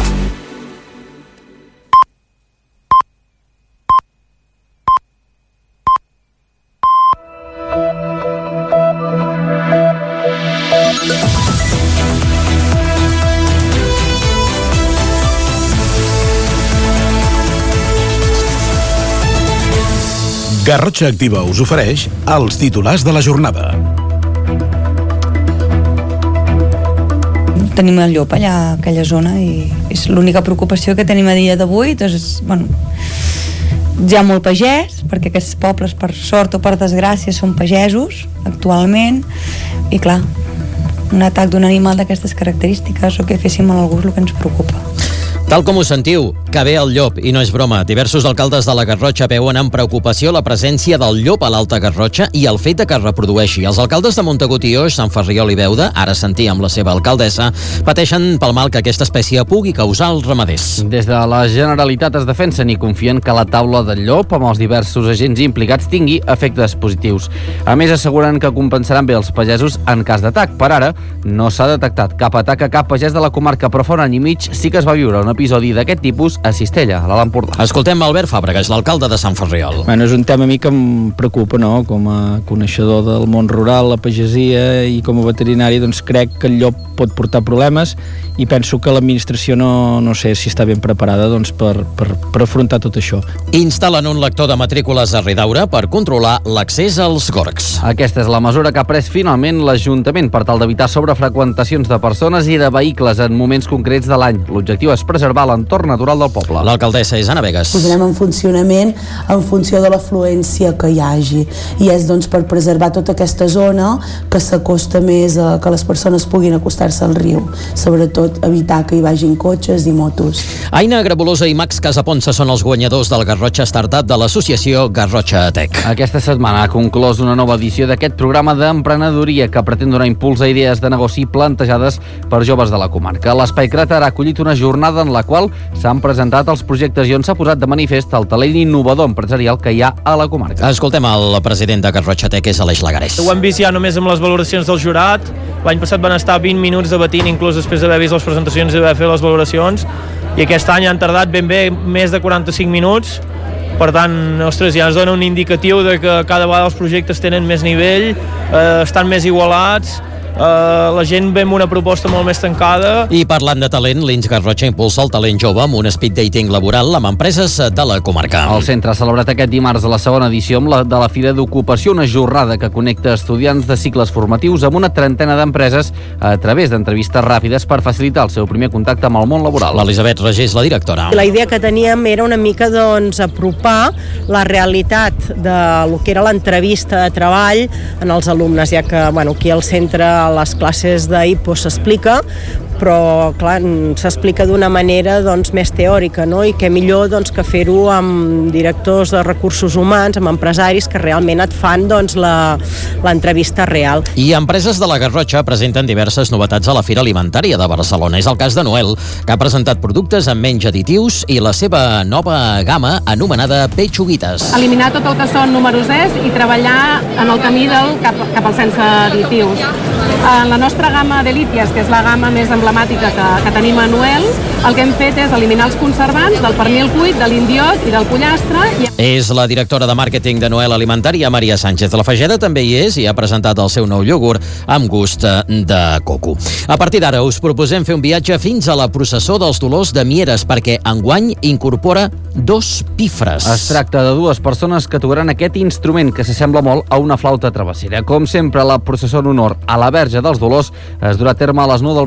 Garrotxa Activa us ofereix els titulars de la jornada. Tenim el llop allà a aquella zona i és l'única preocupació que tenim a dia d'avui. Doncs, bueno, hi ha molt pagès, perquè aquests pobles, per sort o per desgràcia, són pagesos actualment, i clar, un atac d'un animal d'aquestes característiques o que féssim a algú és el que ens preocupa. Tal com ho sentiu, que ve el llop, i no és broma. Diversos alcaldes de la Garrotxa veuen amb preocupació la presència del llop a l'Alta Garrotxa i el fet que es reprodueixi. Els alcaldes de Montagut i Oix, Sant Ferriol i Beuda, ara sentíem la seva alcaldessa, pateixen pel mal que aquesta espècie pugui causar als ramaders. Des de la Generalitat es defensen i confien que la taula del llop amb els diversos agents implicats tingui efectes positius. A més, asseguren que compensaran bé els pagesos en cas d'atac. Per ara, no s'ha detectat cap atac a cap pagès de la comarca, però fa un any i mig sí que es va viure un episodi d'aquest tipus a Cistella, a l'Alt Empordà. Escoltem Albert Fàbregas, l'alcalde de Sant Ferriol. Bueno, és un tema a mi que em preocupa, no? Com a coneixedor del món rural, la pagesia i com a veterinari, doncs crec que el llop pot portar problemes i penso que l'administració no sé si està ben preparada doncs, per afrontar tot això. Instal·len un lector de matrícules a Ridaura per controlar l'accés als gorgs. Aquesta és la mesura que ha pres finalment l'Ajuntament per tal d'evitar sobrefreqüentacions de persones i de vehicles en moments concrets de l'any. L'objectiu és preservar l'entorn natural del poble. L'alcaldessa és Anna Vegas. Posarem en funcionament en funció de l'afluència que hi hagi i és doncs per preservar tota aquesta zona que s'acosta més a que les persones puguin acostar-se al riu, sobretot evitar que hi vagin cotxes i motos. Aina Grabolosa i Max Casaponsa són els guanyadors del Garrotxa Startup de l'associació Garrotxa Tech. Aquesta setmana ha conclòs una nova edició d'aquest programa d'emprenedoria que pretén donar impuls a idees de negoci plantejades per joves de la comarca. L'Espai Cràter ha acollit una jornada en la qual s'han presentat els projectes i on s'ha posat de manifest el talent innovador empresarial que hi ha a la comarca. Escoltem el president de Garrotxa Tech, és Aleix Lagarés. Ho hem vist ja només amb les valoracions del jurat. L'any passat van estar 20 minuts debatint, inclús després d'haver vist les presentacions i d'haver fet les valoracions, i aquest any han tardat ben bé més de 45 minuts. Per tant, ostres, ja ens dona un indicatiu de que cada vegada els projectes tenen més nivell, estan més igualats, la gent ve amb una proposta molt més tancada. I parlant de talent, l'Ins Garrotxa impulsa el talent jove amb un speed dating laboral amb empreses de la comarca. El centre ha celebrat aquest dimarts a la segona edició de la Fira d'Ocupació, una jornada que connecta estudiants de cicles formatius amb una trentena d'empreses a través d'entrevistes ràpides per facilitar el seu primer contacte amb el món laboral. L'Elisabet Regés, la directora. La idea que teníem era una mica doncs, apropar la realitat de lo que era l'entrevista de treball en els alumnes, ja que bueno, aquí al centre a les classes d'IPO s'explica, però clar, s'explica d'una manera doncs, més teòrica, no? I que millor doncs, que fer-ho amb directors de recursos humans, amb empresaris que realment et fan doncs, l'entrevista real. I empreses de la Garrotxa presenten diverses novetats a la Fira Alimentària de Barcelona. És el cas de Noel, que ha presentat productes amb menys additius i la seva nova gamma anomenada Pechuguitas. Eliminar tot el que són numerosers i treballar en el camí cap al sense additius. En la nostra gamma d'Elíties, que és la gamma més emblemàtica que tenim a Noel, el que hem fet és eliminar els conservants del pernil cuit, de l'indiot i del pollastre. És la directora de màrqueting de Noel Alimentària, Maria Sánchez. La Fageda també hi és i ha presentat el seu nou iogurt amb gust de coco. A partir d'ara us proposem fer un viatge fins a la processó dels Dolors de Mieres, perquè enguany incorpora 2 pifres. Es tracta de 2 persones que tocaran aquest instrument que s'assembla molt a una flauta travessera. Com sempre, la processó en honor a la Verge dels Dolors es durà a terme a les 9 del vespre,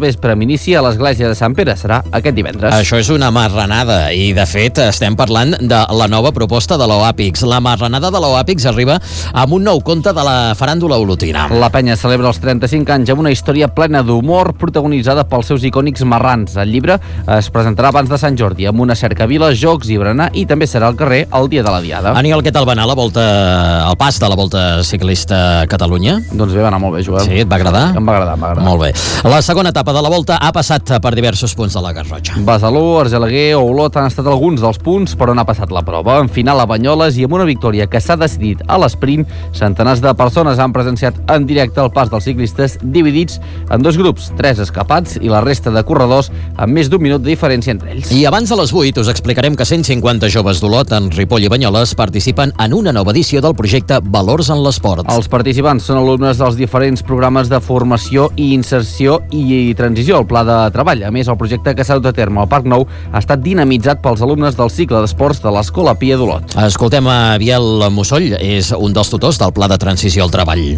inici a l'església de Sant Pere. Serà aquest divendres. Això és una marranada i, de fet, estem parlant de la nova proposta de l'OAPIX. La marranada de l'OAPIX arriba amb un nou conte de la faràndula olotina. La penya celebra els 35 anys amb una història plena d'humor protagonitzada pels seus icònics marrans. El llibre es presentarà abans de Sant Jordi amb una cercavila, jocs i berenar, i també serà al carrer el dia de la Diada. Aniol, què tal va anar el pas de la Volta Ciclista a Catalunya? Doncs bé, va anar molt bé, Joel. Sí, et va agradar? Em va agradar. Molt bé. La segona etapa de la Volta ha passat per diversos punts de la Garrotxa. Besalú, Argelaguer o Olot han estat alguns dels punts per on ha passat la prova. En final a Banyoles i amb una victòria que s'ha decidit a l'esprint, centenars de persones han presenciat en directe el pas dels ciclistes dividits en dos grups, 3 escapats i la resta de corredors amb més d'un minut de diferència entre ells. I abans de les 8 us explicarem que 150 joves d'Olot, en Ripoll i Banyoles, participen en una nova edició del projecte Valors en l'Esport. Els participants són alumnes dels diferents programes de formació i inserció i transició al pla de treball. A més, el projecte que s'ha dut a terme al Parc Nou ha estat dinamitzat pels alumnes del cicle d'esports de l'Escola Pia d'Olot. Escoltem a Biel Mussoll, és un dels tutors del pla de transició al treball.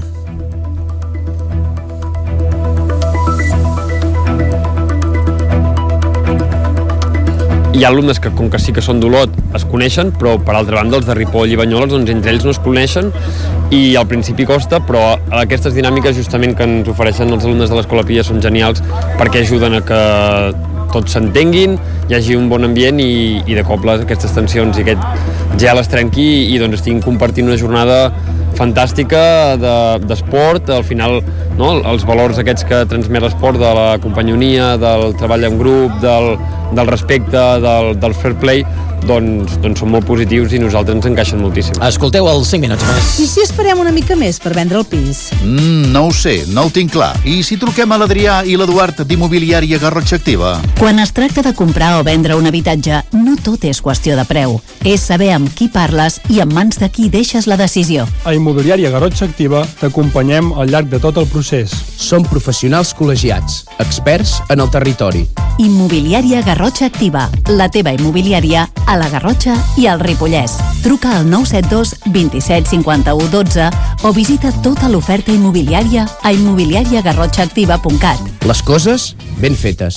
Hi ha alumnes que, com que sí que són d'Olot, es coneixen, però per altra banda els de Ripoll i Banyoles, doncs entre ells no es coneixen i al principi costa, però aquestes dinàmiques justament que ens ofereixen els alumnes de l'Escola Pia són genials perquè ajuden a que tots s'entenguin, hi hagi un bon ambient i de cop aquestes tensions i aquest gel es trenqui i doncs estiguin compartint una jornada fantàstica d'esport, al final no, els valors aquests que transmet l'esport de la companyonia, del treball en grup, del respecte, del fair play, doncs són molt positius i nosaltres ens encaixen moltíssim. Escolteu els 5 minuts més. I si esperem una mica més per vendre el pis? No ho sé, no ho tinc clar. I si truquem a l'Adrià i l'Eduard d'Immobiliària Garrotxa Activa? Quan es tracta de comprar o vendre un habitatge, no tot és qüestió de preu. És saber amb qui parles i en mans de qui deixes la decisió. A Immobiliària Garrotxa Activa t'acompanyem al llarg de tot el procés. Som professionals col·legiats, experts en el territori. Immobiliària Garrotxa Activa, la teva immobiliària a la Garrotxa i al Ripollès. Truca al 972 27 51 12 o visita tota l'oferta immobiliària a immobiliariagarrotxaactiva.cat. Les coses ben fetes.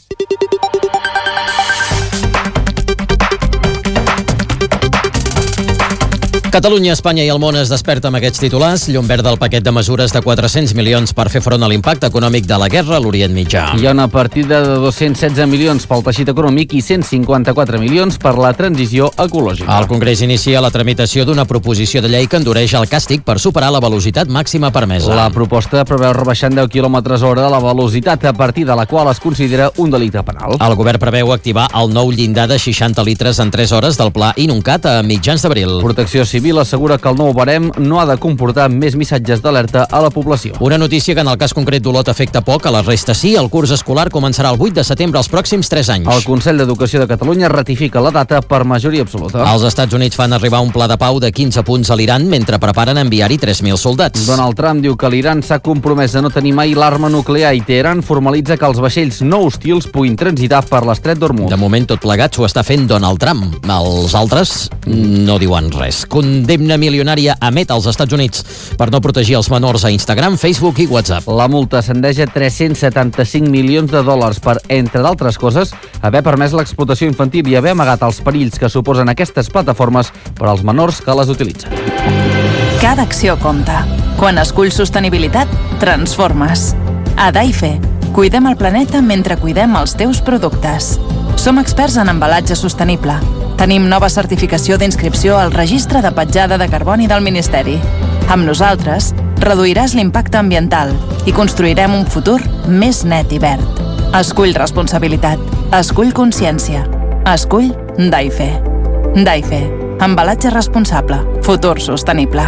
Catalunya, Espanya i el món es desperta amb aquests titulars. Llum verda al paquet de mesures de 400 milions per fer front a l'impacte econòmic de la guerra a l'Orient Mitjà. Hi ha una partida de 216 milions pel teixit econòmic i 154 milions per la transició ecològica. El Congrés inicia la tramitació d'una proposició de llei que endureix el càstig per superar la velocitat màxima permesa. La proposta preveu rebaixar en 10 km/h la velocitat a partir de la qual es considera un delicte penal. El govern preveu activar el nou llindar de 60 litres en 3 hores del pla Inuncat a mitjans d'abril. Protecció Civil assegura que el nou barem no ha de comportar més missatges d'alerta a la població. Una notícia que en el cas concret d'Olot afecta poc, a la resta sí. El curs escolar començarà el 8 de setembre els pròxims 3 anys. El Consell d'Educació de Catalunya ratifica la data per majoria absoluta. Els Estats Units fan arribar un pla de pau de 15 punts a l'Iran mentre preparen enviar-hi 3.000 soldats. Donald Trump diu que l'Iran s'ha compromès a no tenir mai l'arma nuclear i Teheran formalitza que els vaixells no hostils puguin transitar per l'estret d'Hormuz. De moment tot plegat s'ho està fent Donald Trump. Els altres no diuen res. Condemna milionària a Meta als Estats Units per no protegir els menors a Instagram, Facebook i WhatsApp. La multa ascendeix a 375 milions de dòlars per, entre d'altres coses, haver permès l'explotació infantil i haver amagat els perills que suposen aquestes plataformes per als menors que les utilitzen. Cada acció compta. Quan esculls sostenibilitat, transformes. A Daife, cuidem el planeta mentre cuidem els teus productes. Som experts en embalatge sostenible. Tenim nova certificació d'inscripció al Registre de Petjada de Carboni del Ministeri. Amb nosaltres, reduiràs l'impacte ambiental i construirem un futur més net i verd. Escull responsabilitat. Escull consciència. Escull Daife. Daife. Embalatge responsable. Futur sostenible.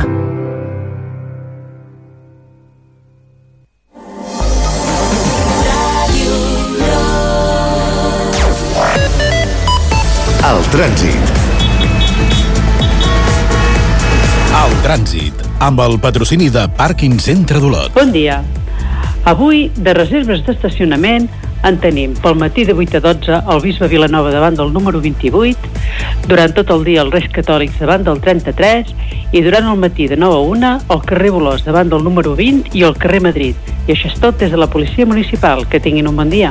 El trànsit. El trànsit, amb el patrocini de Pàrquing Centre d'Olot. Bon dia. Avui, de reserves d'estacionament, en tenim pel matí de 8 a 12 el Bisbe Vilanova davant del número 28, durant tot el dia els Reis Catòlics davant del 33 i durant el matí de 9 a 1 el carrer Bolòs davant del número 20 i el carrer Madrid I això és tot des de la Policia Municipal. Que tinguin un bon dia.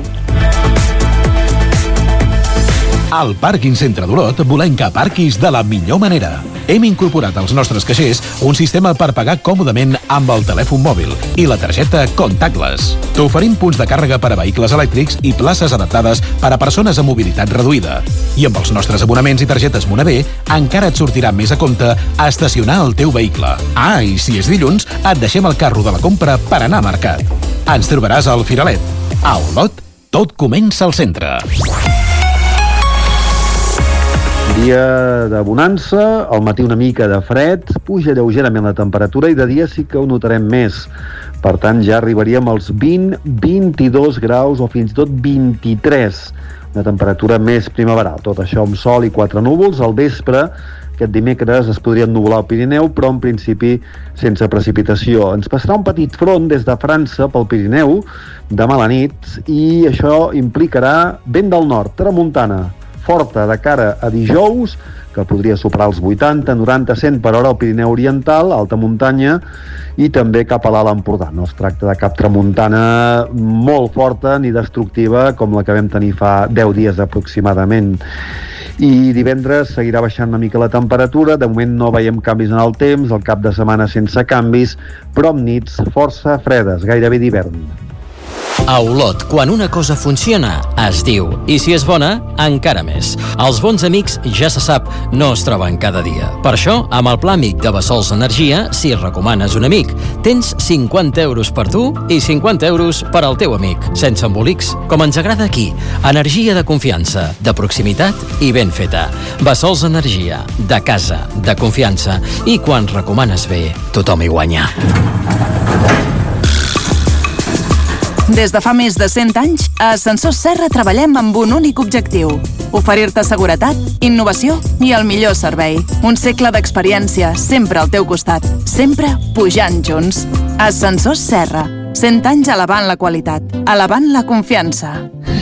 Al Pàrquing Centre d'Olot volem que aparquis de la millor manera. Hem incorporat als nostres caixers un sistema per pagar còmodament amb el telèfon mòbil i la targeta contactless. T'oferim punts de càrrega per a vehicles elèctrics i places adaptades per a persones amb mobilitat reduïda. I amb els nostres abonaments i targetes Monavé encara et sortirà més a compte a estacionar el teu vehicle. Ah, i si és dilluns, et deixem el carro de la compra per anar a mercat. Ens trobaràs al Firalet. A Olot, tot comença al centre. Dia de bonança, al matí una mica de fred, puja lleugerament la temperatura i de dia sí que ho notarem més. Per tant, ja arribaríem als 20, 22 graus o fins i tot 23. Una temperatura més primaveral. Tot això amb sol i 4 núvols. Al vespre, aquest dimecres, es podria ennuvolar al Pirineu, però en principi sense precipitació. Ens passarà un petit front des de França pel Pirineu demà a la nit i això implicarà vent del nord, tramuntana, forta de cara a dijous, que podria superar els 80, 90, 100 per hora al Pirineu Oriental, alta muntanya, i també cap a l'Alt Empordà. No es tracta de cap tramuntana molt forta ni destructiva com la que vam tenir fa 10 dies aproximadament. I divendres seguirà baixant una mica la temperatura, de moment no veiem canvis en el temps, el cap de setmana sense canvis, però amb nits força fredes, gairebé d'hivern. A Olot, quan una cosa funciona, es diu. I si és bona, encara més. Els bons amics, ja se sap, no es troben cada dia. Per això, amb el pla amic de Bassols Energia, si recomanes un amic, tens 50 euros per tu i 50 euros per al teu amic. Sense embolics, com ens agrada aquí. Energia de confiança, de proximitat i ben feta. Bassols Energia, de casa, de confiança. I quan recomanes bé, tothom hi guanya. Des de fa més de 100 anys, a Ascensors Serra treballem amb un únic objectiu: oferir-te seguretat, innovació i el millor servei. Un segle d'experiència, sempre al teu costat, sempre pujant junts. Ascensors Serra, 100 anys elevant la qualitat, elevant la confiança.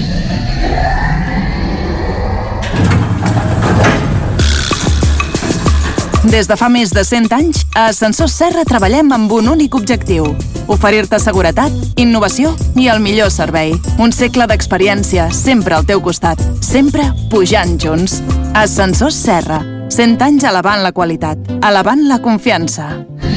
Des de fa més de 100 anys, a Ascensors Serra treballem amb un únic objectiu: oferir-te seguretat, innovació i el millor servei. Un segle d'experiència, sempre al teu costat, sempre pujant junts. Ascensors Serra, 100 anys elevant la qualitat, elevant la confiança.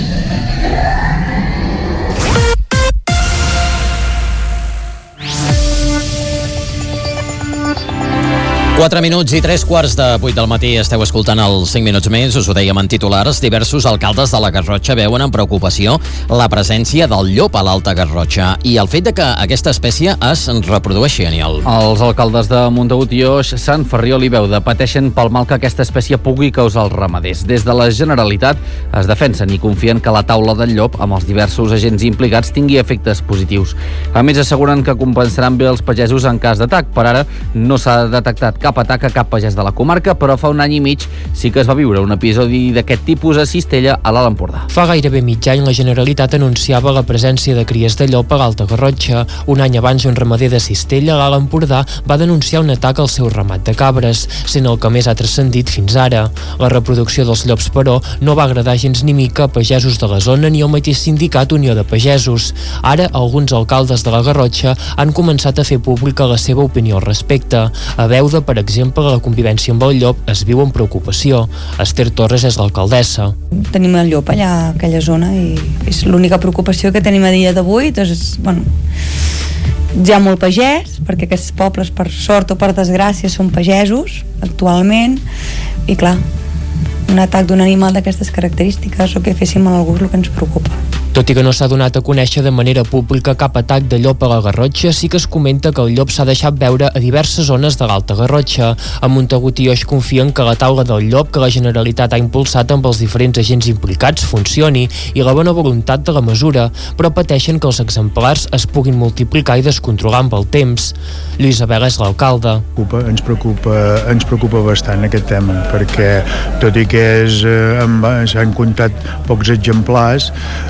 4 minuts i 3 quarts de 8 del matí esteu escoltant els 5 minuts més, us ho dèiem en titulars. Diversos alcaldes de la Garrotxa veuen amb preocupació la presència del llop a l'Alta Garrotxa i el fet de que aquesta espècie es reprodueixi, Aniol. Els alcaldes de Montagut i Oix, Sant Ferriol i Beuda pateixen pel mal que aquesta espècie pugui causar als ramaders. Des de la Generalitat es defensen i confien que la taula del llop, amb els diversos agents implicats, tingui efectes positius. A més, asseguren que compensaran bé els pagesos en cas d'atac. Per ara no s'ha detectat cap atac a cap pagès de la comarca, però fa un any i mig sí que es va viure un episodi d'aquest tipus a Cistella, a l'Alt Empordà. Fa gairebé mig any la Generalitat anunciava la presència de cries de llop a l'Alta Garrotxa. Un any abans, un ramader de Cistella, a l'Alt Empordà, va denunciar un atac al seu ramat de cabres, sent el que més ha transcendit fins ara. La reproducció dels llops, però, no va agradar gens ni mica a pagesos de la zona ni al mateix sindicat Unió de Pagesos. Ara, alguns alcaldes de la Garrotxa han començat a fer pública la seva opinió al respecte. A Beuda, per exemple, la convivència amb el llop es viu amb preocupació. Esther Torres és l'alcaldessa. Tenim el llop allà a aquella zona i és l'única preocupació que tenim a dia d'avui. Doncs, bueno, hi ha molt pagès, perquè aquests pobles, per sort o per desgràcia, són pagesos actualment, i clar, un atac d'un animal d'aquestes característiques o que féssim a algú és el que ens preocupa. Tot i que no s'ha donat a conèixer de manera pública cap atac de llop a la Garrotxa, sí que es comenta que el llop s'ha deixat veure a diverses zones de l'Alta Garrotxa. A Montagut i Oix confien que la taula del llop que la Generalitat ha impulsat amb els diferents agents implicats funcioni i la bona voluntat de la mesura, però pateixen que els exemplars es puguin multiplicar i descontrolar amb el temps. Lluís Abel és l'alcalde. Ens preocupa bastant aquest tema, perquè tot i que s'han comptat pocs exemplars,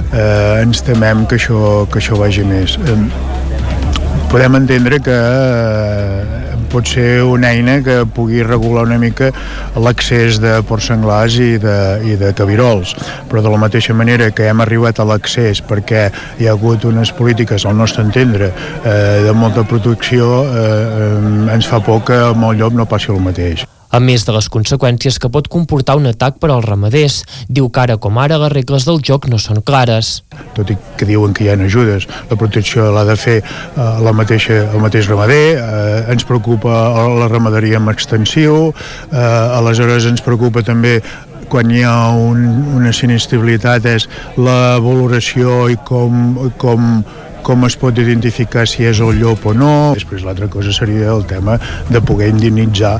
ens temem que això vagi més. Podem entendre que pot ser una eina que pugui regular una mica l'accés de porcs senglars i de cabirols, però de la mateixa manera que hem arribat a l'accés perquè hi ha hagut unes polítiques, al nostre entendre, de molta protecció, ens fa por que amb el llop no passi el mateix. A més de les conseqüències que pot comportar un atac per als ramaders, diu que ara com ara les regles del joc no són clares. Tot i que diuen que hi ha ajudes, la protecció l'ha de fer el mateix ramader, ens preocupa la ramaderia en extensiu, aleshores ens preocupa també quan hi ha una sinistralitat és la valoració i com es pot identificar si és el llop o no. Després l'altra cosa seria el tema de poder indemnitzar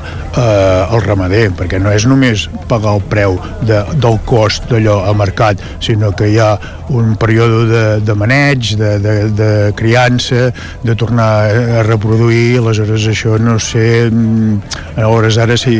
el ramader, perquè no és només pagar el preu del cost d'allò a mercat, sinó que hi ha un període de maneig, de criança, de tornar a reproduir, aleshores això no sé a hores d'ara si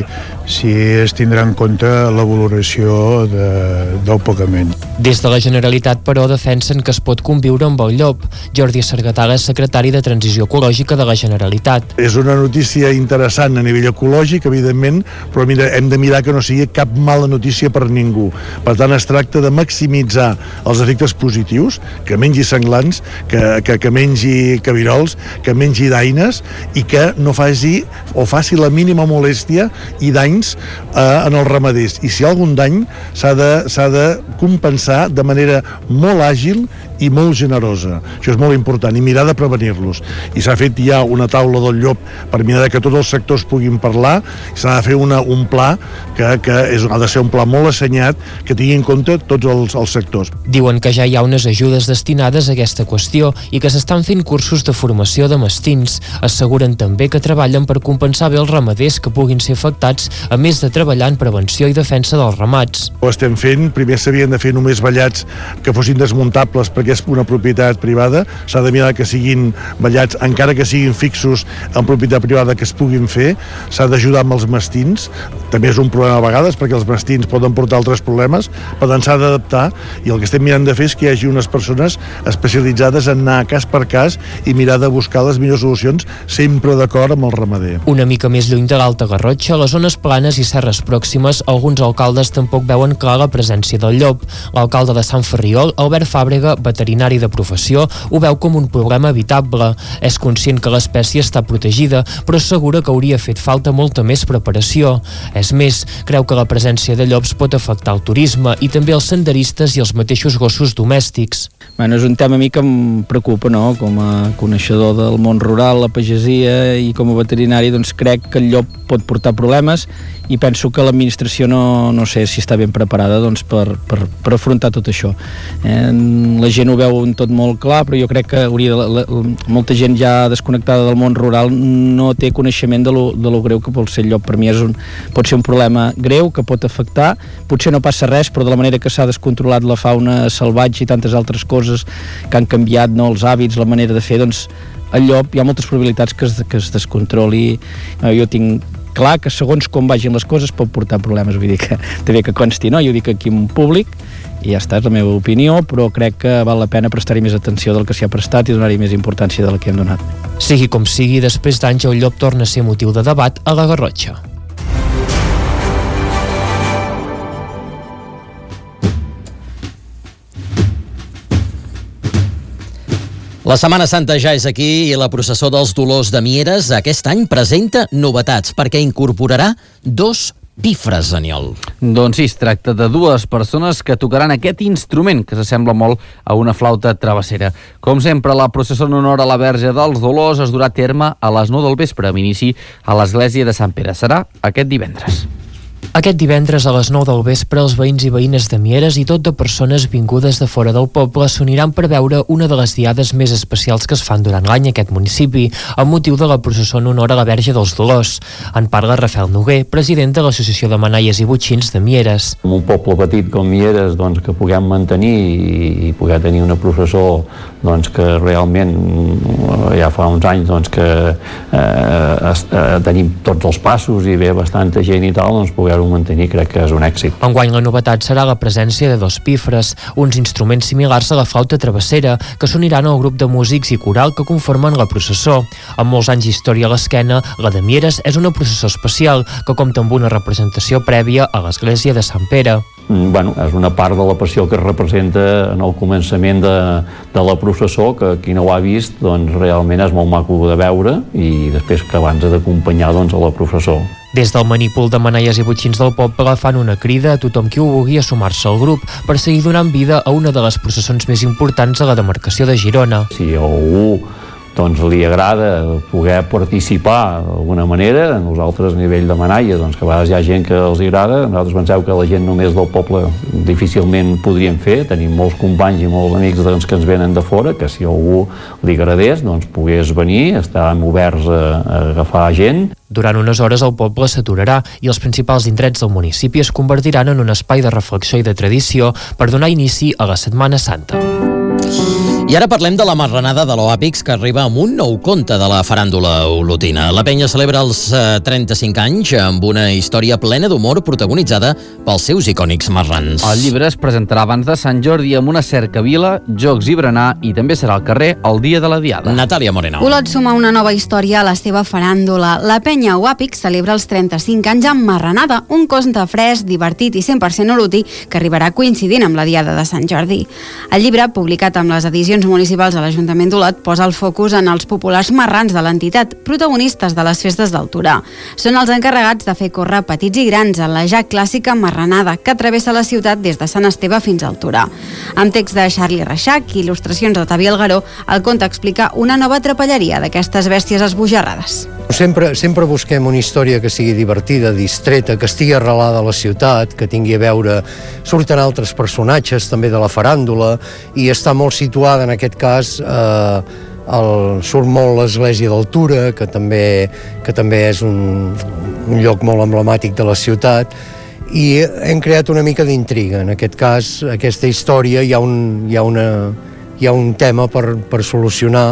es tindrà en compte la valoració del pagament. Des de la Generalitat, però, defensen que es pot conviure amb el llop. Jordi Sargatala és secretari de Transició Ecològica de la Generalitat. És una notícia interessant a nivell ecològic, evidentment, però hem de mirar que no sigui cap mala notícia per ningú. Per tant, es tracta de maximitzar els efectes positius, que mengi senglars, que mengi cabirols, que mengi daines i que no faci la mínima molèstia i danys en els ramaders. I si hi ha algun dany, s'ha de compensar de manera molt àgil i molt generosa. Això és molt important, i mirar de prevenir-los. I s'ha fet ja una taula del llop per mirar que tots els sectors puguin parlar, i s'ha de fer un pla que ha de ser un pla molt assenyat, que tingui en compte tots els sectors. Diuen que ja hi ha unes ajudes destinades a aquesta qüestió i que s'estan fent cursos de formació de mastins. Asseguren també que treballen per compensar bé els ramaders que puguin ser afectats, a més de treballar en prevenció i defensa dels ramats. Ho estem fent, primer s'havien de fer només vellats que fossin desmuntables perquè és una propietat privada, s'ha de mirar que siguin vellats, encara que siguin fixos en propietat privada, que es puguin fer, s'ha d'ajudar amb els mastins, també és un problema a vegades perquè els mastins poden portar altres problemes, per tant s'ha d'adaptar, i el que estem mirant de fer és que hi hagi unes persones especialitzades en anar cas per cas i mirar de buscar les millors solucions, sempre d'acord amb el ramader. Una mica més lluny de l'Alta Garrotxa, a les zones planes i serres pròximes, alguns alcaldes tampoc veuen clar la presència del llop. L'alcalde de Sant Ferriol, Albert Fàbrega, veterinari de professió, ho veu com un problema evitable. És conscient que l'espècie està protegida, però assegura que hauria fet falta molta més preparació. És més, creu que la presència de llops pot afectar el turisme i també els senderistes i els mateixos gossos domèstics. Bueno, és un tema a mi que em preocupa, no? Com a coneixedor del món rural, la pagesia i com a veterinari, doncs crec que el llop pot portar problemes i penso que l'administració no sé si està ben preparada doncs, per afrontar tot això. La gent ho veu tot molt clar, però jo crec que molta gent ja desconnectada del món rural no té coneixement de lo greu que pot ser el llop. Per mi pot ser un problema greu que pot afectar, potser no passa res, però de la manera que s'ha descontrolat la fauna salvatge i tantes altres coses que han canviat, no, els hàbits, la manera de fer, doncs el llop hi ha moltes probabilitats que es descontroli. Jo tinc clar que segons com vagin les coses pot portar problemes, vull dir que també que consti, no? Jo ho dic aquí en públic i ja està, és la meva opinió, però crec que val la pena prestar-hi més atenció del que s'hi ha prestat i donar-hi més importància de la que hem donat. Sigui com sigui, després d'anys el llop torna a ser motiu de debat a la Garrotxa. La Setmana Santa ja és aquí i la processó dels Dolors de Mieres aquest any presenta novetats perquè incorporarà 2 bifres, Aniol. Doncs sí, es tracta de 2 persones que tocaran aquest instrument que s'assembla molt a una flauta travessera. Com sempre, la processó en honor a la Verge dels Dolors es durà a terme a les 9 del vespre, amb inici a l'església de Sant Pere. Serà aquest divendres. Aquest divendres a les 9 del vespre els veïns i veïnes de Mieres i tot de persones vingudes de fora del poble s'uniran per veure una de les diades més especials que es fan durant l'any a aquest municipi, amb motiu de la processó en honor a la Verge dels Dolors. En parla Rafael Noguer, president de l'Associació de Manaies i Botxins de Mieres. En un poble petit com Mieres, doncs, que puguem mantenir i poder tenir una processó doncs, que realment ja fa uns anys doncs, que tenim tots els passos i ve bastanta gent i tal, doncs poder-ho mantenir crec que és un èxit. Enguany la novetat serà la presència de 2 pifres, uns instruments similars a la flauta travessera, que s'uniran al grup de músics i coral que conformen la processó. Amb molts anys d'història a l'esquena, la de Mieres és una processó especial que compta amb una representació prèvia a l'església de Sant Pere. Bueno, és una part de la passió que es representa en el començament de la processó, que qui no ho ha vist doncs realment és molt maco de veure, i després que abans ha d'acompanyar doncs, a la processó. Des del manípol de manaies i botxins del poble fan una crida a tothom qui ho vulgui a sumar-se al grup per seguir donant vida a una de les processons més importants a la demarcació de Girona. Si algú doncs li agrada poder participar d'alguna manera, nosaltres a nivell de Manaia, doncs que a vegades hi ha gent que els agrada, nosaltres penseu que la gent només del poble difícilment podríem fer, tenim molts companys i molts amics doncs, que ens venen de fora, que si algú li agradés, doncs pogués venir, estàvem oberts a agafar gent. Durant unes hores el poble s'aturarà i els principals indrets del municipi es convertiran en un espai de reflexió i de tradició per donar inici a la Setmana Santa. I ara parlem de la marranada de l'Oàpix, que arriba amb un nou conte de la faràndula olotina. La penya celebra els 35 anys amb una història plena d'humor protagonitzada pels seus icònics marrans. El llibre es presentarà abans de Sant Jordi amb una cercavila, jocs i berenar, i també serà al carrer el dia de la Diada. Natàlia Moreno. Olot suma una nova història a la seva faràndula. La penya Oàpix celebra els 35 anys amb Marranada, un conte fresc, divertit i 100% olotí que arribarà coincidint amb la Diada de Sant Jordi. El llibre, publicat amb les edicions municipals a l'Ajuntament d'Olot, posa el focus en els populars marrans de l'entitat, protagonistes de les festes del Torà. Són els encarregats de fer córrer petits i grans en la ja clàssica marranada que travessa la ciutat des de Sant Esteve fins al Torà. Amb text de Charlie Reixac i il·lustracions de Tavi Algaró, el conte explica una nova trapelleria d'aquestes bèsties esbojarrades. Sempre busquem una història que sigui divertida, distreta, que estigui arrelada a la ciutat, que tingui a veure... Surten altres personatges també de la faràndula i està molt situada, en aquest cas, surt molt l'església del Tura, que també és un lloc molt emblemàtic de la ciutat, i hem creat una mica d'intriga. En aquest cas, aquesta història hi ha un tema per solucionar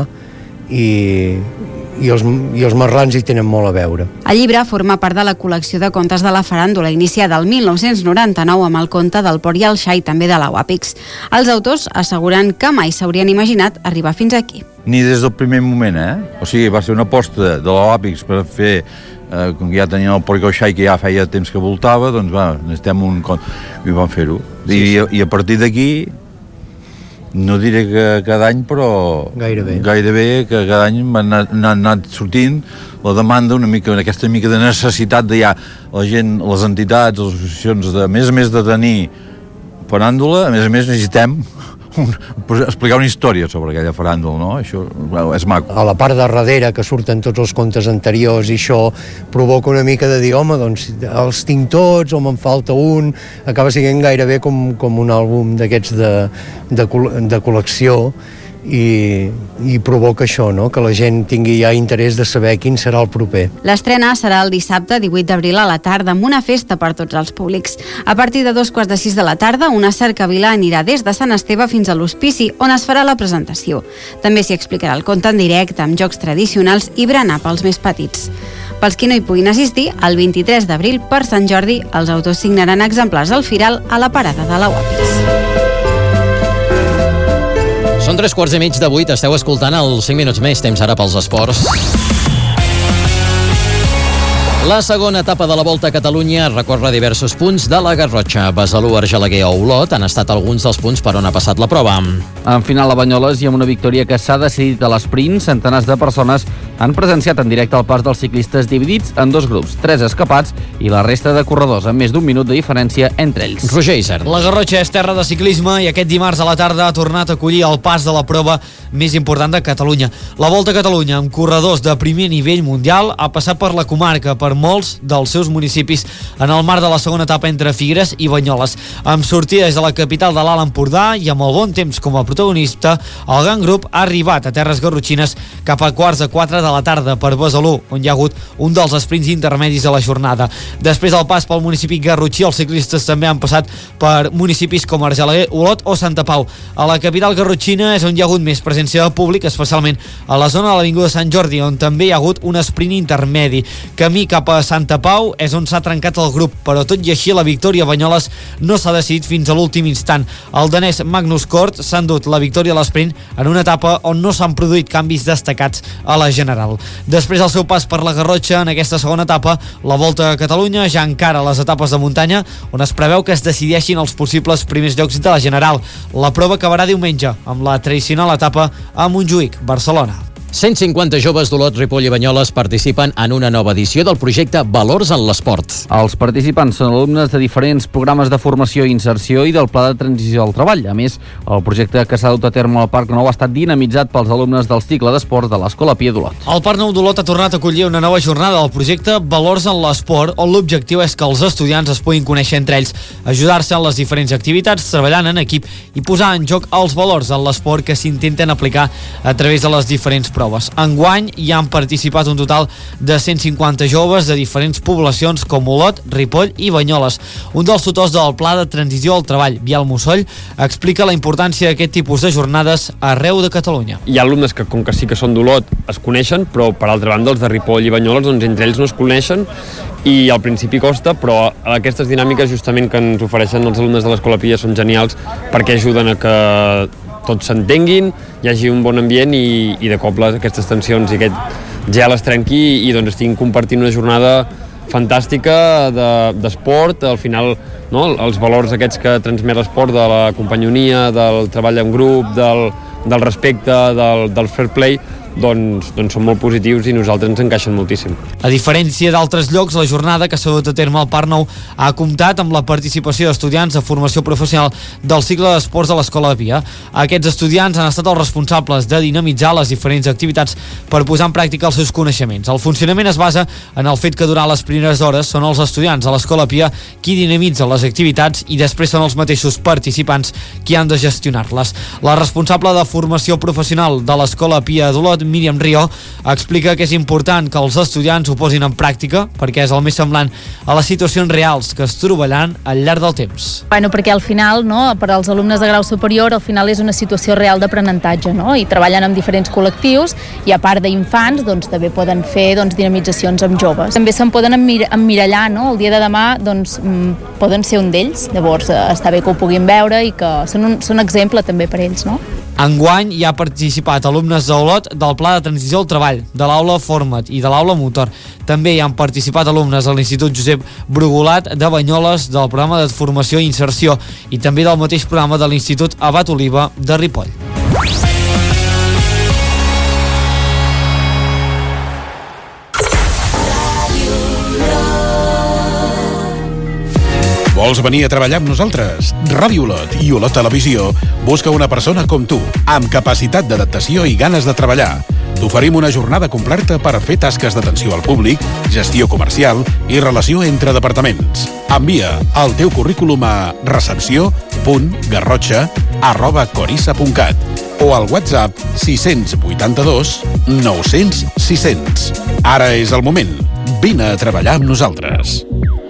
i els marrans hi tenen molt a veure. El llibre forma part de la col·lecció de contes de la faràndula iniciada el 1999 amb el conte del Port i el Xai, també de la Oàpix. Els autors asseguren que mai s'haurien imaginat arribar fins aquí. Ni des del primer moment, O sigui, va ser una aposta de la Oàpix per fer, com que ja tenien el Port i el Xai, que ja feia temps que voltava, doncs necessitem un conte, i vam fer-ho. I a partir d'aquí, no diré que cada any, però gairebé que cada any m'ha anat sortint la demanda, aquesta mica de necessitat de ja la gent, les entitats, les associacions, a més de tenir faràndula, a més necessitem explicar una història sobre aquella faràndula, no? Això és maco. A la part de darrere, que surten tots els contes anteriors, i això provoca una mica de dir, home, doncs els tinc tots, o me'n falta un, acaba sent gairebé com un àlbum d'aquests de col·lecció, i provoca això, no? Que la gent tingui ja interès de saber quin serà el proper. L'estrena serà el dissabte 18 d'abril a la tarda amb una festa per tots els públics. A partir de 2:45 de la tarda, una cercavila anirà des de Sant Esteve fins a l'Hospici, on es farà la presentació. També s'hi explicarà el conte en directe, amb jocs tradicionals i berenar pels més petits. Pels qui no hi puguin assistir, el 23 d'abril, per Sant Jordi, els autors signaran exemplars al Firal a la parada de la Oàpix. Són 7:45, esteu escoltant els 5 minuts més, temps ara pels esports. La segona etapa de la Volta a Catalunya recorre diversos punts de la Garrotxa. Besalú, Argelaguer o Olot han estat alguns dels punts per on ha passat la prova. En final a Banyoles i amb una victòria que s'ha decidit a l'esprint, centenars de persones han presenciat en directe el pas dels ciclistes dividits en 2 grups, 3 escapats i la resta de corredors amb més d'1 minut de diferència entre ells. Roger Isern. La Garrotxa és terra de ciclisme i aquest dimarts a la tarda ha tornat a acollir el pas de la prova més important de Catalunya. La Volta a Catalunya, amb corredors de primer nivell mundial, ha passat per la comarca, per molts dels seus municipis en el marc de la segona etapa entre Figueres i Banyoles. Amb sortida des de la capital de l'Alt Empordà i amb el bon temps com a protagonista, el gran grup ha arribat a terres garrotxines cap a 3:45 de la tarda per Besalú, on hi ha hagut un dels esprints intermedis de la jornada. Després del pas pel municipi garrotxí, els ciclistes també han passat per municipis com Argelaguer, Olot o Santa Pau. A la capital garrotxina és on hi ha hagut més presència presència de públic, especialment a la zona de l'Avinguda Sant Jordi, on també hi ha hagut un sprint intermedi. Camí cap a Santa Pau és on s'ha trencat el grup, però tot i així la victòria a Banyoles no s'ha decidit fins a l'últim instant. El danès Magnus Kort s'ha endut la victòria a l'esprint en una etapa on no s'han produït canvis destacats a la general. Després del seu pas per la Garrotxa en aquesta segona etapa, la Volta a Catalunya ja encara les etapes de muntanya, on es preveu que es decideixin els possibles primers llocs de la general. La prova acabarà diumenge amb la tradicional etapa a Montjuïc, Barcelona. 150 joves d'Olot, Ripoll i Banyoles participen en una nova edició del projecte Valors en l'Esport. Els participants són alumnes de diferents programes de formació i inserció i del Pla de Transició al Treball. A més, el projecte que s'ha dut a terme al Parc Nou ha estat dinamitzat pels alumnes del cicle d'esports de l'Escola Pia d'Olot. El Parc Nou d'Olot ha tornat a acollir una nova jornada del projecte Valors en l'Esport, on l'objectiu és que els estudiants es puguin conèixer entre ells, ajudar-se en les diferents activitats, treballant en equip i posar en joc els valors en l'esport que s'intenten aplicar a través de les diferents proves. Enguany hi han participat un total de 150 joves de diferents poblacions com Olot, Ripoll i Banyoles. Un dels tutors del Pla de Transició al Treball, Biel Mussoll, explica la importància d'aquest tipus de jornades arreu de Catalunya. Hi ha alumnes que, com que sí que són d'Olot, es coneixen, però per altra banda els de Ripoll i Banyoles, doncs entre ells no es coneixen i al principi costa, però aquestes dinàmiques justament que ens ofereixen els alumnes de l'Escola Pia són genials perquè ajuden a que tots s'entenguin, hi hagi un bon ambient i de cop aquestes tensions i aquest gel es trenqui i doncs estiguin compartint una jornada fantàstica d'esport, al final no, els valors aquests que transmet l'esport de la companyonia, del treball en grup, del respecte, del fair play, doncs són molt positius i nosaltres ens encaixen moltíssim. A diferència d'altres llocs, la jornada que s'ha dut a terme al Parc Nou ha comptat amb la participació d'estudiants de formació professional del cicle d'esports de l'Escola Pia. Aquests estudiants han estat els responsables de dinamitzar les diferents activitats per posar en pràctica els seus coneixements. El funcionament es basa en el fet que durant les primeres hores són els estudiants de l'Escola Pia qui dinamitzen les activitats i després són els mateixos participants qui han de gestionar-les. La responsable de formació professional de l'Escola Pia d'Olot, Míriam Rió, explica que és important que els estudiants ho posin en pràctica perquè és el més semblant a les situacions reals que es trobaran al llarg del temps. Bueno, perquè al final, no, per als alumnes de grau superior, al final és una situació real d'aprenentatge, no? I treballen amb diferents col·lectius i a part d'infants, doncs també poden fer dinamitzacions amb joves. També se'n poden emmirallar, no? El dia de demà, doncs, poden ser un d'ells. Llavors, està bé que ho puguin veure i que són exemple també per ells, no? Enguany hi ha participat alumnes d'Olot del Pla de Transició al Treball, de l'Aula Format i de l'Aula Motor. També hi han participat alumnes de l'Institut Josep Brugolat de Banyoles, del programa de formació i inserció i també del mateix programa de l'Institut Abat Oliva de Ripoll. Vols venir a treballar amb nosaltres? Ràdio Olot i Olot Televisió busca una persona com tu, amb capacitat d'adaptació i ganes de treballar. T'oferim una jornada completa per fer tasques d'atenció al públic, gestió comercial i relació entre departaments. Envia el teu currículum a recepció.garrotxa@corissa.cat o al WhatsApp 682 900 600. Ara és el moment. Vine a treballar amb nosaltres.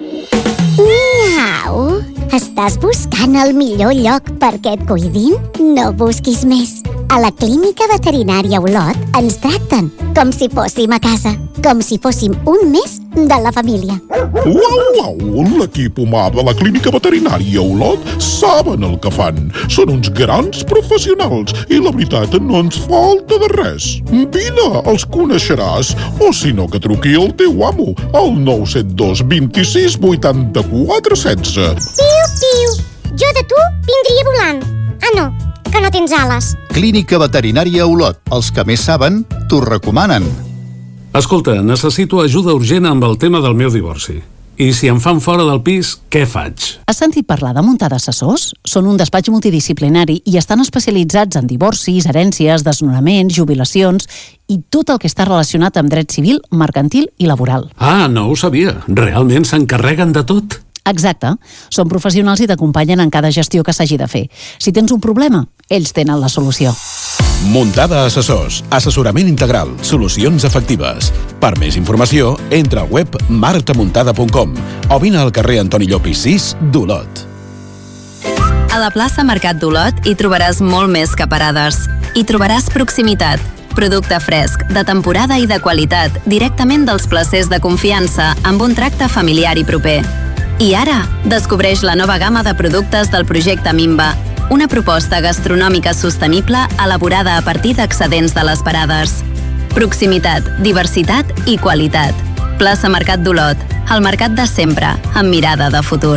Miau! Estàs buscant el millor lloc perquè et cuidin? No busquis més. A la Clínica Veterinària Olot ens tracten com si fóssim a casa, com si fóssim un més de la família. Uau! L'equip humà de la Clínica Veterinària Olot saben el que fan. Són uns grans professionals i la veritat no ens falta de res. Vine, els coneixeràs. O si no, que truqui el teu amo al 972 26 84 16. Piu! Jo de tu vindria volant. Ah, no, que no tens ales. Clínica Veterinària Olot. Els que més saben, t'ho recomanen. Escolta, necessito ajuda urgent amb el tema del meu divorci. I si em fan fora del pis, què faig? Has sentit parlar de Muntada Assessors? Són un despatx multidisciplinari i estan especialitzats en divorcis, herències, desnonaments, jubilacions i tot el que està relacionat amb dret civil, mercantil i laboral. Ah, no ho sabia. Realment s'encarreguen de tot? Exacte. Són professionals i t'acompanyen en cada gestió que s'hagi de fer. Si tens un problema, ells tenen la solució. Muntada Assessors. Assessorament integral. Solucions efectives. Per més informació, entra al web martamuntada.com o vine al carrer Antoni Llopis 6 d'Olot. A la plaça Mercat d'Olot hi trobaràs molt més que parades. Hi trobaràs proximitat, producte fresc, de temporada i de qualitat, directament dels placers de confiança, amb un tracte familiar i proper. I ara, descobreix la nova gamma de productes del projecte Mimba, una proposta gastronòmica sostenible elaborada a partir d'excedents de les parades. Proximitat, diversitat i qualitat. Plaça Mercat d'Olot, el mercat de sempre, amb mirada de futur.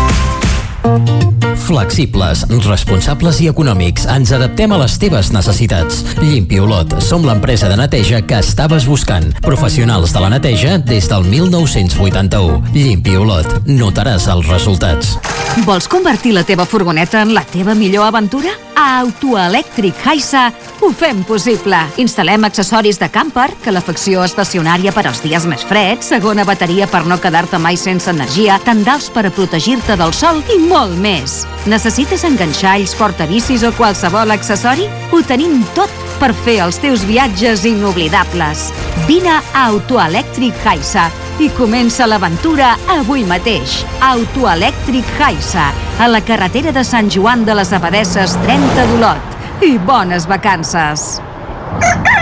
Flexibles, responsables i econòmics. Ens adaptem a les teves necessitats. Llimpi Olot. Som l'empresa de neteja que estaves buscant. Professionals de la neteja des del 1981. Llimpi Olot. Notaràs els resultats. Vols convertir la teva furgoneta en la teva millor aventura? A Autoelèctric Haisa ho fem possible. Instal·lem accessoris de camper, calefacció estacionària per als dies més freds, segona bateria per no quedar-te mai sense energia, tendals per a protegir-te del sol i molt més. Necessites enganxalls, portabicis o qualsevol accessori? Ho tenim tot per fer els teus viatges inoblidables. Vine a Autoelèctric Haisa i comença l'aventura avui mateix. Autoelèctric Haisa, a la carretera de Sant Joan de les Abadesses 30 d'Olot. I bones vacances!